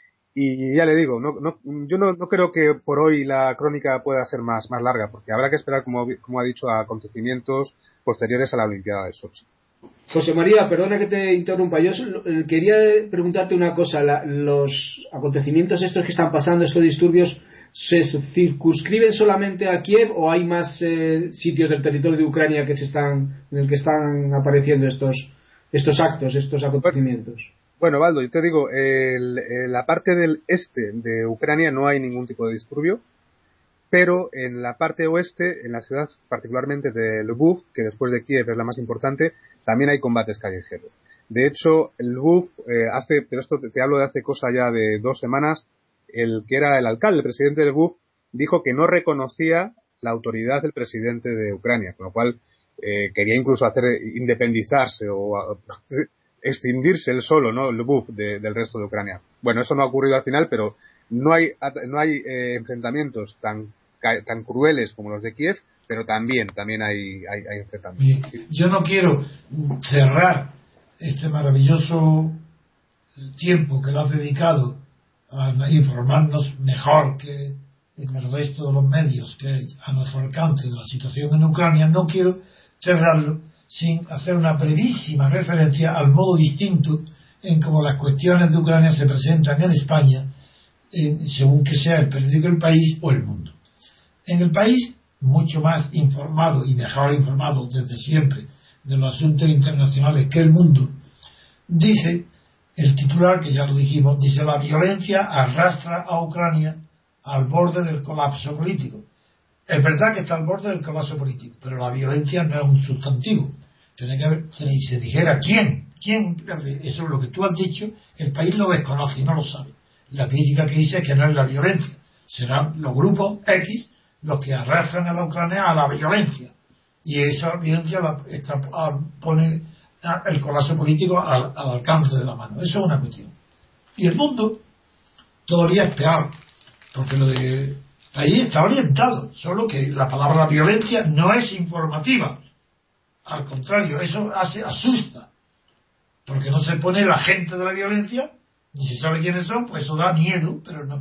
Y ya le digo, no, no, yo no, no creo que por hoy la crónica pueda ser más, más larga, porque habrá que esperar, como, como ha dicho, a acontecimientos posteriores a la Olimpiada de Sochi. José María, perdona que te interrumpa. Yo quería preguntarte una cosa. La, los acontecimientos estos que están pasando, estos disturbios, ¿se circunscriben solamente a Kiev o hay más eh, sitios del territorio de Ucrania que se están en el que están apareciendo estos estos actos, estos acontecimientos? Bueno, Baldo, yo te digo, el, el, la parte del este de Ucrania no hay ningún tipo de disturbio, pero en la parte oeste, en la ciudad particularmente de Lviv, que después de Kiev es la más importante, también hay combates callejeros. De hecho, Lviv eh, hace, pero esto te, te hablo de hace cosa ya de dos semanas, el que era el alcalde, el presidente de Lviv, dijo que no reconocía la autoridad del presidente de Ucrania, con lo cual eh, quería incluso hacer independizarse o a, extinguirse él solo, ¿no? Lvov de, del resto de Ucrania. Bueno, eso no ha ocurrido al final, pero no hay no hay eh, enfrentamientos tan tan crueles como los de Kiev, pero también también hay hay, hay enfrentamientos. Bien. Yo no quiero cerrar este maravilloso tiempo que lo has dedicado a informarnos mejor que en el resto de los medios que hay a nuestro alcance de la situación en Ucrania. No quiero cerrarlo sin hacer una brevísima referencia al modo distinto en cómo las cuestiones de Ucrania se presentan en España, en, según que sea el periódico El País o El Mundo. En El País, mucho más informado y mejor informado desde siempre de los asuntos internacionales que El Mundo, dice el titular, que ya lo dijimos, dice: la violencia arrastra a Ucrania al borde del colapso político. Es verdad que está al borde del colapso político, pero la violencia no es un sustantivo. Tiene que haber, si se dijera quién, quién, eso es lo que tú has dicho, El País lo desconoce y no lo sabe. La crítica que dice es que no es la violencia, serán los grupos X los que arrastran a la Ucrania a la violencia, y esa violencia la, está, a, pone a, el colapso político al, al alcance de la mano. Eso es una cuestión. Y El Mundo todavía es peor, porque lo de ahí está orientado, solo que la palabra violencia no es informativa, al contrario, eso hace, asusta, porque no se pone la gente de la violencia, ni se sabe quiénes son, pues eso da miedo, pero no,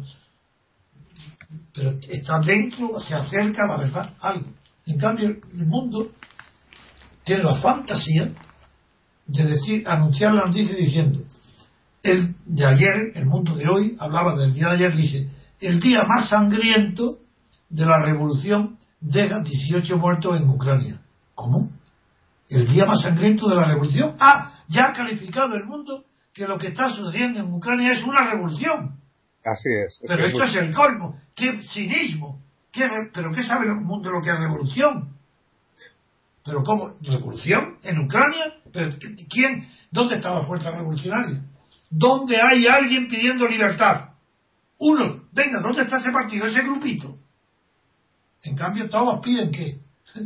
pero está dentro, se acerca a la verdad algo. En cambio, El Mundo tiene la fantasía de decir, anunciar la noticia diciendo: el de ayer, El Mundo de hoy, hablaba del día de ayer, dice: el día más sangriento de la revolución deja dieciocho muertos en Ucrania. ¿Cómo? ¿El día más sangriento de la revolución? Ah, ya ha calificado El Mundo que lo que está sucediendo en Ucrania es una revolución. Así es. es Pero esto es, es el colmo. ¡Qué cinismo! ¿Qué, ¿Pero qué sabe el mundo de lo que es revolución? ¿Pero cómo? ¿Revolución en Ucrania? ¿Pero quién? ¿Dónde está la fuerza revolucionaria? ¿Dónde hay alguien pidiendo libertad? Uno, venga, ¿dónde está ese partido, ese grupito? En cambio, todos piden ¿qué?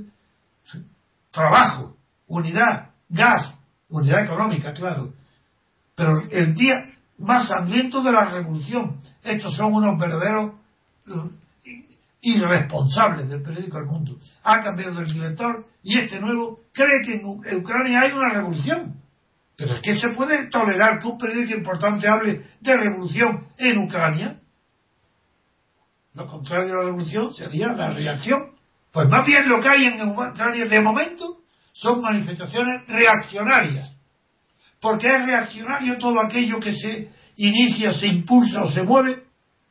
Trabajo, unidad, gas, unidad económica, claro. Pero el día más sangriento de la revolución, estos son unos verdaderos uh, irresponsables del periódico El Mundo. Ha cambiado el director y este nuevo cree que en Ucrania hay una revolución. Pero es que se puede tolerar que un periódico importante hable de revolución en Ucrania. Lo contrario de la revolución sería la reacción. Pues más bien lo que hay en Ucrania de momento son manifestaciones reaccionarias. Porque es reaccionario todo aquello que se inicia, se impulsa o se mueve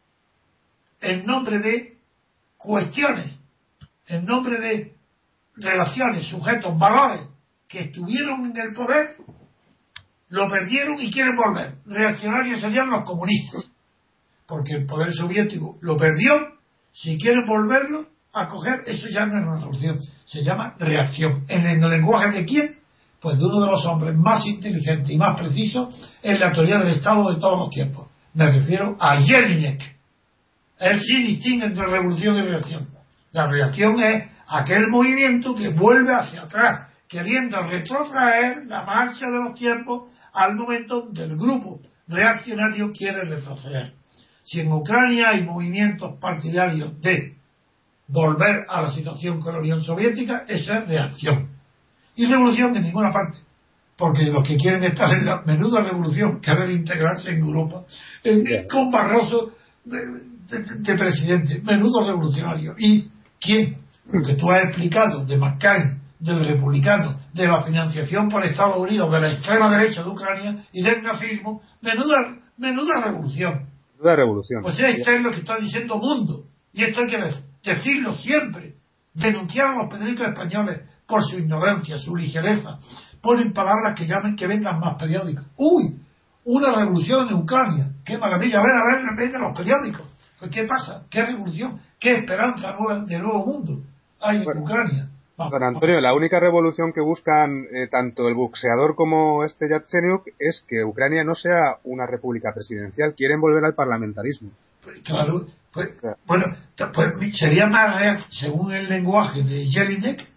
en nombre de cuestiones, en nombre de relaciones, sujetos, valores que estuvieron en el poder, lo perdieron y quieren volver. Reaccionarios serían los comunistas, porque el poder soviético lo perdió. Si quieren volverlo a coger, eso ya no es una revolución, se llama reacción. ¿En el lenguaje de quién? Pues de uno de los hombres más inteligentes y más precisos en la teoría del Estado de todos los tiempos. Me refiero a Jelinek. Él sí distingue entre revolución y reacción. La reacción es aquel movimiento que vuelve hacia atrás, queriendo retrotraer la marcha de los tiempos al momento del grupo reaccionario quiere retroceder. Si en Ucrania hay movimientos partidarios de volver a la situación con la Unión Soviética, esa es reacción. Y revolución en ninguna parte, porque los que quieren estar en la menuda revolución quieren integrarse en Europa en, yeah. con Barroso de, de, de presidente, menudo revolucionario. ¿Y quién? Lo que tú has explicado de McCain, del republicano, de la financiación por Estados Unidos, de la extrema derecha de Ucrania y del nazismo, menuda, menuda revolución. Menuda revolución. Pues esto es lo que está diciendo Mundo, y esto hay que decirlo siempre, denunciar a los periódicos españoles por su ignorancia, su ligereza. Ponen palabras que llamen que vendan más periódicos. ¡Uy! Una revolución en Ucrania. ¡Qué maravilla! A ver, a ver, vengan los periódicos. Pues, ¿qué pasa? ¿Qué revolución? ¿Qué esperanza nueva de nuevo mundo hay bueno, en Ucrania? Vamos, don Antonio, vamos. La única revolución que buscan eh, tanto el boxeador como este Yatsenyuk es que Ucrania no sea una república presidencial. Quieren volver al parlamentarismo. Pues, claro. Pues, claro. Bueno, pues sería más real, según el lenguaje de Jelinek,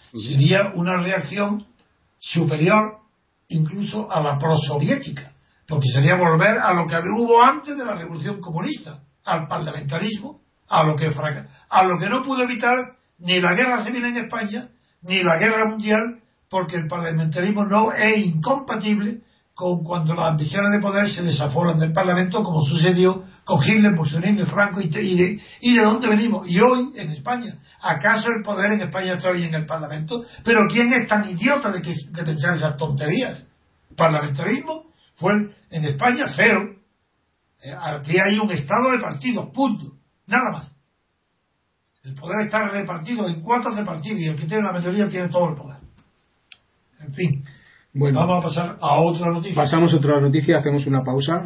Sería una reacción superior incluso a la prosoviética, porque sería volver a lo que hubo antes de la Revolución Comunista, al parlamentarismo, a lo que fraca- a lo que no pudo evitar ni la guerra civil en España ni la guerra mundial, porque el parlamentarismo no es incompatible con cuando las ambiciones de poder se desaforan del Parlamento, como sucedió con Hitler, Mussolini, Franco y, de, y, de, y de dónde venimos. Y hoy en España, ¿acaso el poder en España está hoy en el Parlamento? Pero ¿quién es tan idiota de, que, de pensar esas tonterías? Parlamentarismo fue en España cero. Aquí hay un estado de partidos, punto, nada más. El poder está repartido en cuotas de partidos y el que tiene la mayoría tiene todo el poder. En fin, bueno, vamos a pasar a otra noticia. Pasamos a otra noticia, hacemos una pausa.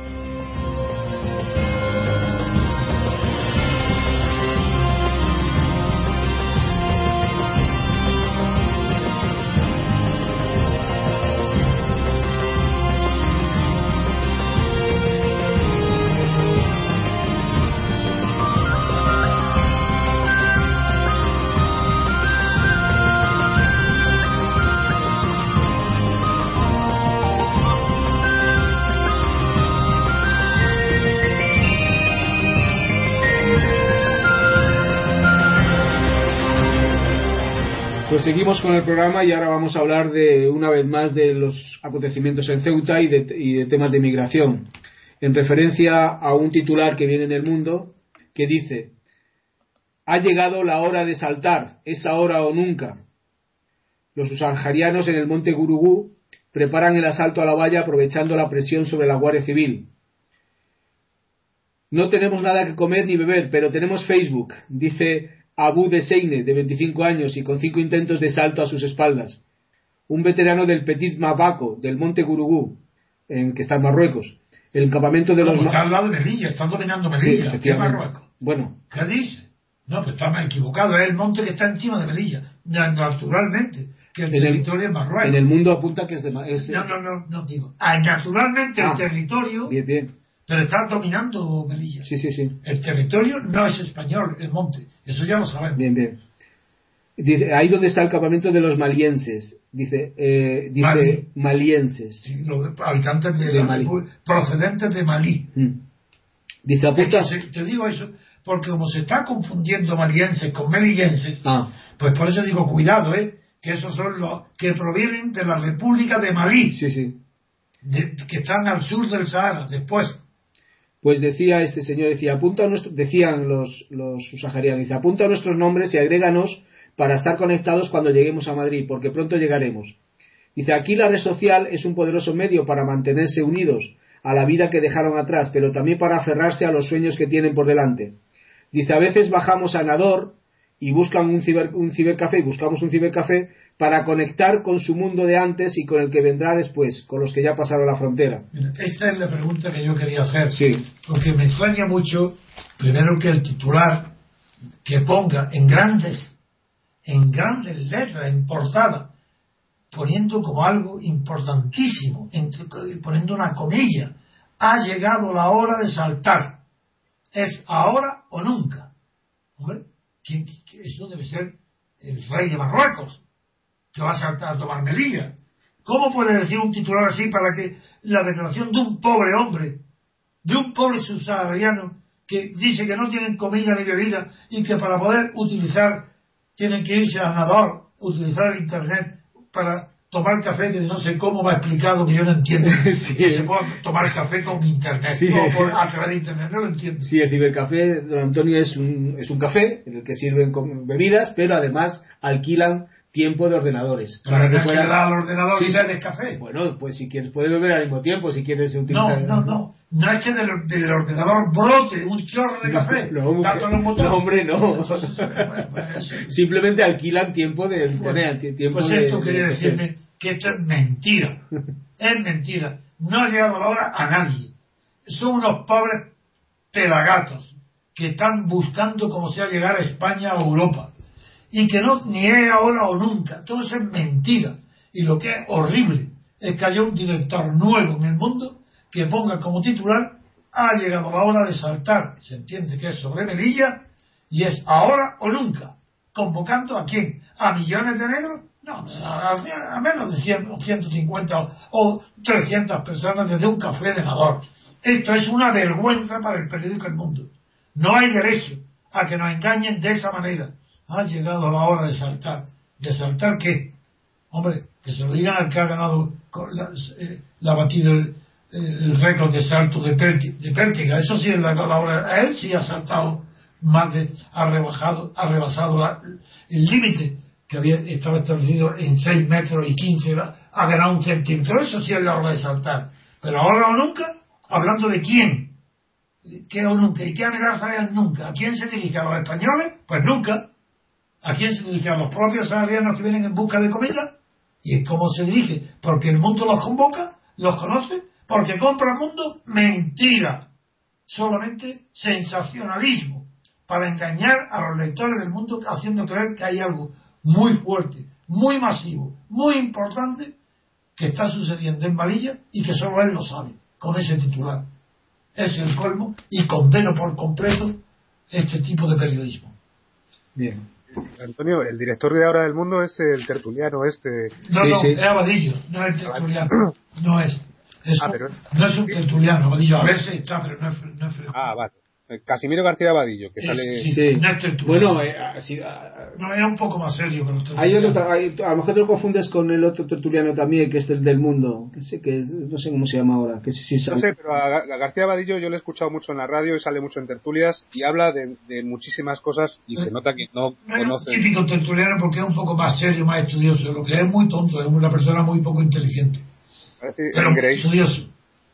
Pues seguimos con el programa y ahora vamos a hablar de una vez más de los acontecimientos en Ceuta y de, y de temas de migración, en referencia a un titular que viene en El Mundo que dice: ha llegado la hora de saltar, es ahora o nunca. Los saharianos en el monte Gurugú preparan el asalto a la valla aprovechando la presión sobre la Guardia Civil. No tenemos nada que comer ni beber, pero tenemos Facebook, dice Abu Deseine, de veinticinco años y con cinco intentos de salto a sus espaldas. Un veterano del Petit Mabaco, del monte Gurugú, en, que está en Marruecos. El campamento de Como los... está al lado de Melilla, están dominando Melilla, Sí, que es Marruecos. Bueno. ¿Qué dice? No, pues está equivocado, es el monte que está encima de Melilla, naturalmente, que el en territorio el, es Marruecos. En el mundo apunta que es de... Es, no, no, no, no digo. Ah, naturalmente ah, el territorio... Bien, bien. Pero está dominando Melilla. Sí, sí, sí. El territorio no es español, el monte. Eso ya lo sabemos. Bien, bien. Dice, ahí donde está el campamento de los malienses. Dice, eh, dice Mali. Malienses. Sí, los habitantes de, de Malí. Procedentes de Malí. Mm. Dice, apunta... Se, te digo eso, porque como se está confundiendo malienses con melillenses, ah. pues por eso digo, cuidado, ¿eh? Que esos son los que provienen de la República de Malí. Sí, sí. De, que están al sur del Sahara, después. Pues decía este señor, decía, apunta a nuestro, decían los, los saharianos, dice, apunta a nuestros nombres y agréganos para estar conectados cuando lleguemos a Madrid, porque pronto llegaremos. Dice, aquí la red social es un poderoso medio para mantenerse unidos a la vida que dejaron atrás, pero también para aferrarse a los sueños que tienen por delante. Dice, a veces bajamos a Nador y buscan un, ciber, un cibercafé, y buscamos un cibercafé para conectar con su mundo de antes y con el que vendrá después, con los que ya pasaron la frontera. Mira, esta es la pregunta que yo quería hacer, sí. Porque me extraña mucho, primero, que el titular que ponga en grandes, en grandes letras, en portada, poniendo como algo importantísimo, entre, poniendo una comilla, ha llegado la hora de saltar, es ahora o nunca. Hombre, ¿quién, quién, eso debe ser el rey de Marruecos, que va a saltar a tomar Melilla. ¿Cómo puede decir un titular así para que la declaración de un pobre hombre, de un pobre subsahariano que dice que no tienen comida ni bebida y que para poder utilizar tienen que irse a Nador, utilizar el internet para tomar café, que no sé cómo me ha explicado, que yo no entiendo, sí, que se pueda tomar café con internet, sí, o por, a través de internet, no lo entiendo. Sí, el cibercafé, don Antonio, es un, es un café en el que sirven con bebidas, pero además alquilan tiempo de ordenadores. Para que pueda dar al ordenador sí, y darles café. Bueno, pues si quieres puedes beber al mismo tiempo, si quieres utilizar... No, no, no. No es que del, del ordenador brote un chorro de café. No, no, no hombre, no. Simplemente alquilan tiempo de internet. Bueno, tiempo pues de, esto de, quería de decirme que esto es mentira. Es mentira. No ha llegado la hora a nadie. Son unos pobres pelagatos que están buscando cómo sea llegar a España o Europa. Y que no, ni es ahora o nunca. Todo eso es mentira. Y lo que es horrible es que haya un director nuevo en el mundo que ponga como titular: ha llegado la hora de saltar. Se entiende que es sobre Melilla y es ahora o nunca. ¿Convocando a quién? ¿A millones de negros? No, a, a menos de cien, ciento cincuenta o trescientas personas desde un café de Nador. Esto es una vergüenza para el periódico El Mundo. No hay derecho a que nos engañen de esa manera. Ha llegado la hora de saltar. ¿De saltar qué? Hombre, que se lo digan al que ha ganado, la, eh, la ha batido el, el récord de salto de Pértiga. Eso sí es la, la hora. Él sí ha saltado más de, ha rebajado, ha rebasado la, el límite que había estaba establecido en seis metros y quince, ha ganado un centímetro. Eso sí es la hora de saltar. Pero ahora o nunca, hablando de quién, ¿qué o nunca? ¿Y qué amenaza es nunca? ¿A quién se dirige? ¿A los españoles? Pues nunca. ¿A quién se dirige? ¿A los propios saharianos que vienen en busca de comida? ¿Y cómo se dirige? ¿Porque el mundo los convoca? ¿Los conoce? ¿Porque compra el mundo? Mentira. Solamente sensacionalismo para engañar a los lectores del mundo, haciendo creer que hay algo muy fuerte, muy masivo, muy importante que está sucediendo en Malilla y que solo él lo sabe, con ese titular. Es el colmo y condeno por completo este tipo de periodismo. Bien. Antonio, el director de ahora del Mundo es el tertuliano este. No, sí, no, sí. es Abadillo, no es el tertuliano. No es. es ah, un, pero... No es un tertuliano, Abadillo. A veces está, pero no es. No es ah, vale. Casimiro García Abadillo, que es, sale. Sí, sí. No es tertuliano. Bueno, eh, así, uh, no, es un poco más serio que los hay tertulianos. otro, hay, a lo mejor te lo confundes con el otro tertuliano también, que es el del Mundo, que sé que no sé cómo se llama ahora, que sí, sí No sé, pero a, a García Abadillo yo le he escuchado mucho en la radio y sale mucho en tertulias y habla de, de muchísimas cosas y se nota que no, no conoce. Es un típico tertuliano porque es un poco más serio, más estudioso. Lo que es muy tonto, es una persona muy poco inteligente. Parece pero increíble. Estudioso.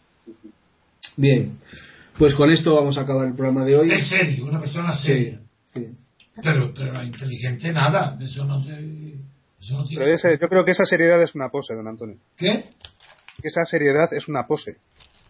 Bien. Pues con esto vamos a acabar el programa de hoy. Es serio, una persona seria. Sí, sí. Pero, pero la inteligente nada, eso no se, eso no tiene. Pero ese, yo creo que esa seriedad es una pose, don Antonio. ¿Qué? Que esa seriedad es una pose.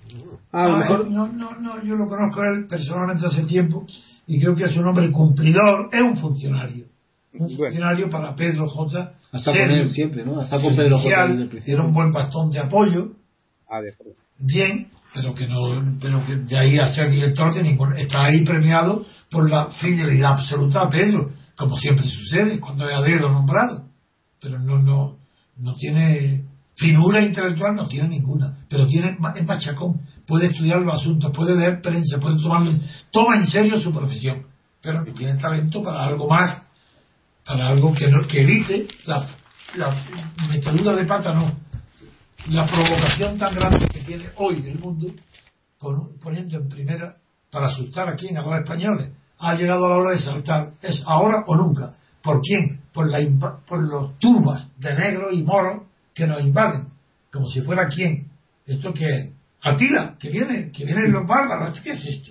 Ah, a lo Ah, mejor... no, no, no, yo lo conozco a él personalmente hace tiempo y creo que es un hombre cumplidor, es un funcionario. Un Bueno. funcionario para Pedro J. Hasta con él siempre, ¿no? Hasta con Pedro J. desde el principio. Era un buen bastón de apoyo. Ah, de acuerdo. Bien, pero que no, pero que de ahí a ser director de ningún, está ahí premiado por la fidelidad absoluta a Pedro, como siempre sucede cuando es a dedo nombrado, pero no, no, no tiene finura intelectual, no tiene ninguna, pero tiene, es machacón, puede estudiar los asuntos, puede leer prensa, puede tomarlo, toma en serio su profesión, pero no tiene talento para algo más, para algo que no, que evite la, la metedura de pata, no. La provocación tan grande que tiene hoy el mundo, poniendo en primera, para asustar a quién, a los españoles, ha llegado a la hora de saltar, es ahora o nunca. ¿Por quién? Por, la, por los turbas de negros y moros que nos invaden, como si fuera quién. Esto que Atila, que viene, que vienen los bárbaros, ¿qué es esto?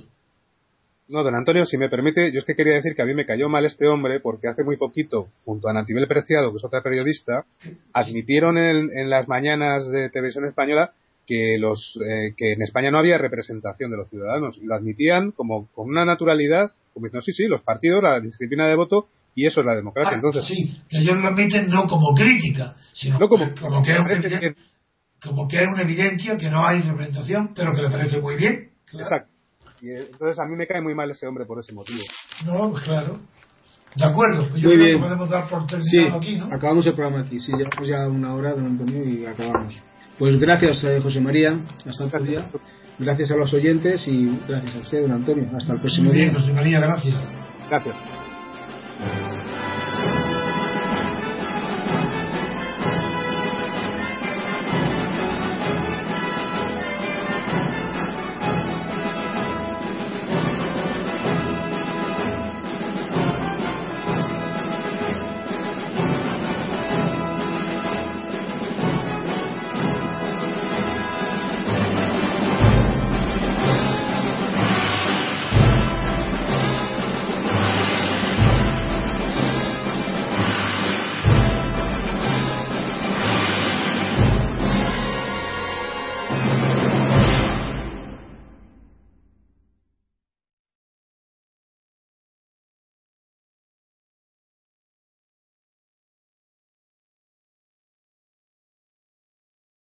No, don Antonio, si me permite, yo es que quería decir que a mí me cayó mal este hombre porque hace muy poquito, junto a Nantibel Preciado, que es otra periodista, admitieron en, en las mañanas de Televisión Española que los eh, que en España no había representación de los ciudadanos. Y lo admitían como con una naturalidad, como diciendo, sí, sí, los partidos, la disciplina de voto, y eso es la democracia. Ah, Entonces, sí, que ellos lo admiten no como crítica, sino no como, como, que es una parece evidencia, que- como que es una evidencia que no hay representación, pero que le parece muy bien. Claro. Exacto. Y eh, entonces a mí me cae muy mal ese hombre por ese motivo. No, pues claro. De acuerdo, pues yo Muy creo bien. que podemos dar por Sí, terminado aquí, ¿no? acabamos el programa aquí. Sí, llevamos ya una hora, don Antonio, y acabamos. Pues gracias, eh, José María. Hasta otro día. Gracias a los oyentes y gracias a usted, don Antonio. Hasta el próximo Muy bien, día. José María, gracias. Gracias.